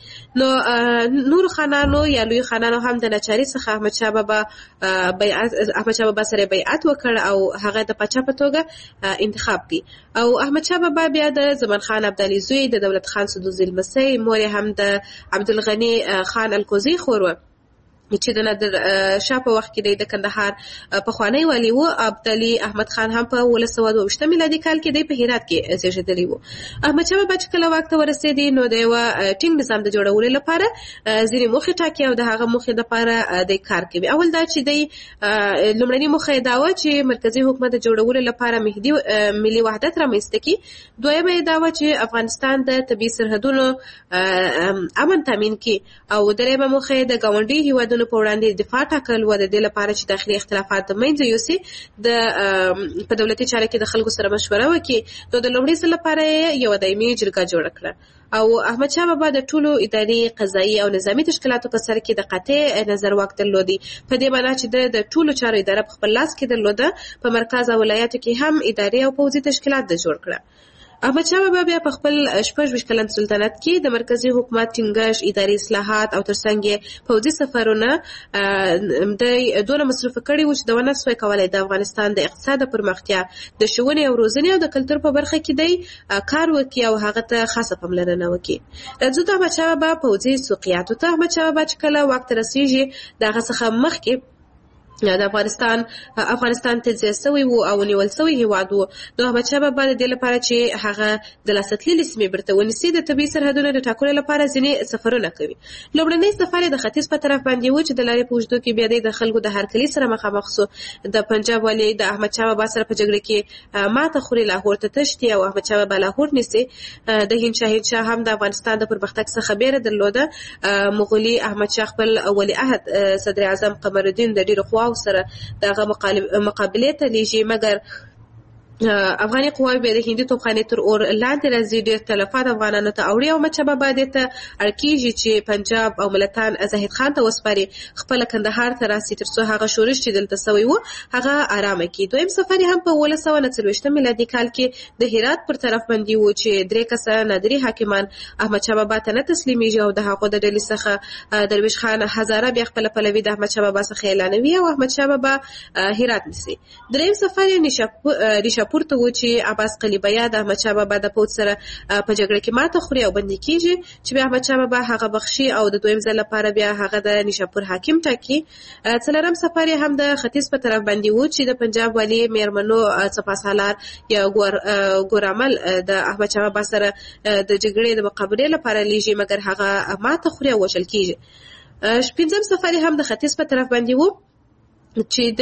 نو نور خانانو یا لوی خانانو هم د ناچارۍ څخه احمدشاه بابا بیعت احمدشاه بابا سره بیعت وکړ او هغه د پاچا په توګه انتخاب کړي. او احمدشاه بابا بیا د زمان خان عبدالي زوی، د دولت خان سدوزي لمسی، مور هم د عبدالغني خان الکوزي خور و. چې د نادر شاه په وخت کې د کندهار پخوانی والی و. عبدالي احمد خان هم په اوولس سوه دوه ویشتم میلادي کال کې د په هرات کې زیږېدلی و. احمد شاه بابا چې کله واک ته ورسېدی نو د یو ټینګ نظام د جوړولو لپاره ځینې موخې ټاکي او د هغه موخې لپاره د کار کوي. اول دا چې د لومړنۍ موخه یې دا وه چې مرکزي حکومت د جوړولو لپاره مهدي ملي وحدت رامنځته کړي. دویمه یې دا وه چې افغانستان د طبیعي سرحدونو امن تامین کړي او دریمه موخه یې د ګاونډي هیوادونو په وړاندې دفاع ټاکل و، د دې لپاره چې داخلي اختلافات د منځه یوسي، د په دولتي چارو کې د خلکو سره مشوره وکړي. نو د لومړي ځل لپاره یو دایمي جرګه جوړه کړه او احمد شاه بابا د ټولو اداري، قضایي او نظامي تشکیلاتو په سر کې د قاطع نظر واک درلودي، په دې معنی چې د ټولو چارو اداره په خپل لاس کې درلوده. په مرکز او ولایاتو کې هم اداري او پوځي تشکیلات د جوړ کړه. احمد شاه بابا بیا په خپل شپږ ویشت کلن سلطنت کې د مرکزی حکومت ټینګښت، اداري اصلاحات او ترڅنګ یې پوځي سفرونه د دونه مصرف کړي و چې د ونه سوی کولای د افغانستان د اقتصاد پرمختیا، د ښوونې او روزنې او د کلتور په برخه کې دی کار وکړي او هغه ته خاصه پاملرنه وکړي. راځو د احمد شاه بابا پوځي سوقیاتو ته. احمد شاه بابا چې کله واک ته رسېږي د هغه څخه مخکې د افغانستان افغانستان تجزیه شوی و او نیول شوی هیواد و. نو احمد شاه بابا د دې لپاره چې هغه د لاسته تللي سیمې بیرته ونیسي د طبیعي سرحدونو د ټاکلو لپاره ځینې سفرونه کوي. لومړنی سفر یې د ختیځ په طرف باندې و چې د لارې په اوږدو کې بیا د خلکو د هرکلي سره مخامخ سو. د پنجاب والي د احمد شاه بابا سره په جګړه کې ماته خوري، لاهور ته تښتي او احمد شاه بابا لاهور نیسي. د هند شاهین شاه هم د افغانستان د پرمختګ څخه بیره درلوده. مغولي احمد شاه خپل ولیعهد صدر اعظم قمر الدین د ډیرو خواو سره دغه مقابله ته لیږي، مګر افغاني قواوې به د هندي توپخانې تر اور لاندې راځي، ډېر تلفات افغانانو ته اوړي او احمد شاه بابا دې ته اړ کېږي چې پنجاب او ملتان زاهد خان ته وسپاري، خپله کندهار ته راسي تر څو هغه شورش چې دلته سوی و هغه ارامه کړي. دویم سفر یې هم په اوولس سوه نه څلوېښتم میلادي کال کې د هرات پر طرف باندې و چې درې کسه نادري حاکمان احمد شاه بابا ته نه تسلیمیږي او د هغو د ډلې څخه درویش خان هزاره بیا خپله پلوي د احمد شاه بابا څخه اعلانوي او احمد شاه بابا هرات نیسي. دریم سفر یې نیشاپور پورته و چې عباس قلیبیا د احمد شاه بابا د پوځ سره په جګړه کې ماته خوري او بندي کیږي، چې بیا احمد شاه بابا هغه بخشي او د دویم ځل لپاره بیا هغه د نیشاپور حاکم ټاکي. څلورم سفر یې هم د ختیځ په طرف باندې و چې د پنجاب والي میرمنو سپاسالار یا ګورامل د احمد شاه بابا سره د جګړې د مقابلې لپاره لیږي، مګر هغه ماته خوري او وژل کیږي. شپږم سفر یې هم د ختیځ په طرف باندې و چې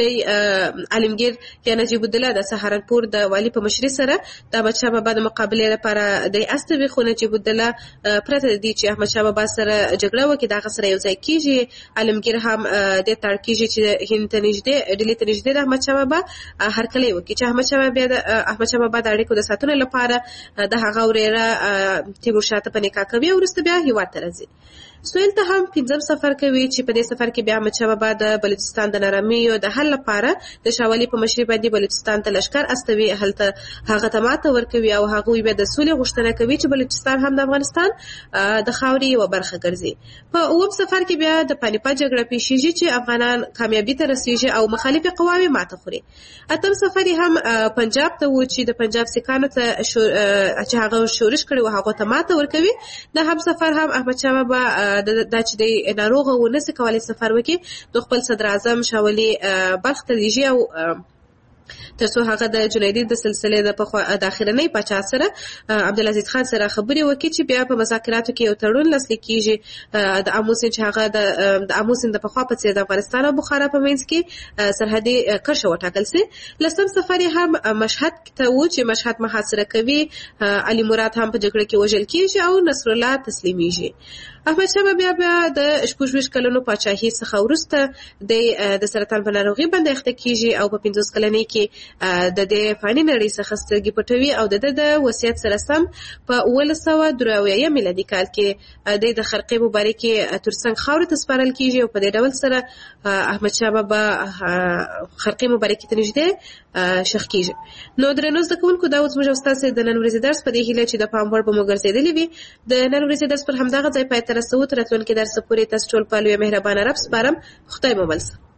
د عالمگیر یا نجیب الدوله د سهارنپور د والی په مشرۍ سره د احمد شاه بابا د مقابلې لپاره د استوي، خو نجیب الدوله پرته دی چې احمد شاه بابا سره جګړه وکړي دغه سره یو ځای کیږي. عالمگیر هم د تړ کیږي چې هند ته نږدې ډیلي ته نږدې د احمد شاه بابا هرکلی وکړي، چې احمد شاه بابا د احمد شاه بابا د اړیکو د ساتلو لپاره د هغه ورېره تیمورشاه ته په نکاح کوي او وروسته بیا هیواد ته راځي. سویل ته هم پنځم سفر کوي چې په دې سفر کې بیا احمد شاه بابا د بلوچستان د نارامیو د حل لپاره د شاه ولي په مشرۍ باندې بلوچستان ته لښکر استوي، هلته هغه ته ماته ورکوي او هغوی بیا د سولې غوښتنه کوي چې بلوچستان هم د افغانستان د خاورې یوه برخه ګرځي. په اووم سفر کې بیا د پانیپت جګړه پیښیږي چې افغانان کامیابي ته رسیږي او مخالفې قواوې ماته خوري. اتم سفر یې هم پنجاب ته و چې د پنجاب سیکانو ته چې هغه شورش کړي و هغو ته ماته ورکوي. دا هم سفر هم احمد شاه بابا دا چې د ناروغه و نسي کولای سفر وکړي نو خپل صدر اعظم شاه ولي بلخ ته لیږي او تر څو هغه د جنیدي د سلسلې د پخوا د اخرنۍ پاچا سره عبدالعزیز خان سره خبرې وکړي چې بیا په مذاکراتو کې یو تړون لاسلیک کیږي د آمو سیند چې هغه د آمو سیند د پخوا په څېر د افغانستان او بخارا په منځ کې سرحدي کرښه وټاکل سي. لسم سفر یې هم مشهد ته و چې مشهد محاصره کوي، علي مراد هم په جګړه کې وژل کیږي او نصر الله تسلیمیږي. احمد شاه بابا بیا د شپږ ویشت کلونو پاچاهۍ څخه وروسته د سرطان په ناروغۍ باندې اخته کیږي او په پنځوس کلنۍ کې د دې فاني نړۍ څخه سترګې پټوي او د د وصیت سره سم په اوولس سوه درې اویایم میلادي کال کې د د خرقې مبارکې ترڅنګ خاورې ته سپارل کیږي او په دې ډول سره احمد شاه بابا خرقې مبارکې ته نږدې ښخ کیږي. نو درنو زده کوونکو دا اوس موږ او ستاسو د نن ورځې درس په دې هیله چې د پام وړ به مو ګرځېدلی وي. د نن ورځې درس پر همدغه ځای پای ته رسوو. تر راتلونکي درس پورې تاسو ټول په لوی مهربانه رب سپارم. خدای مو بل شه.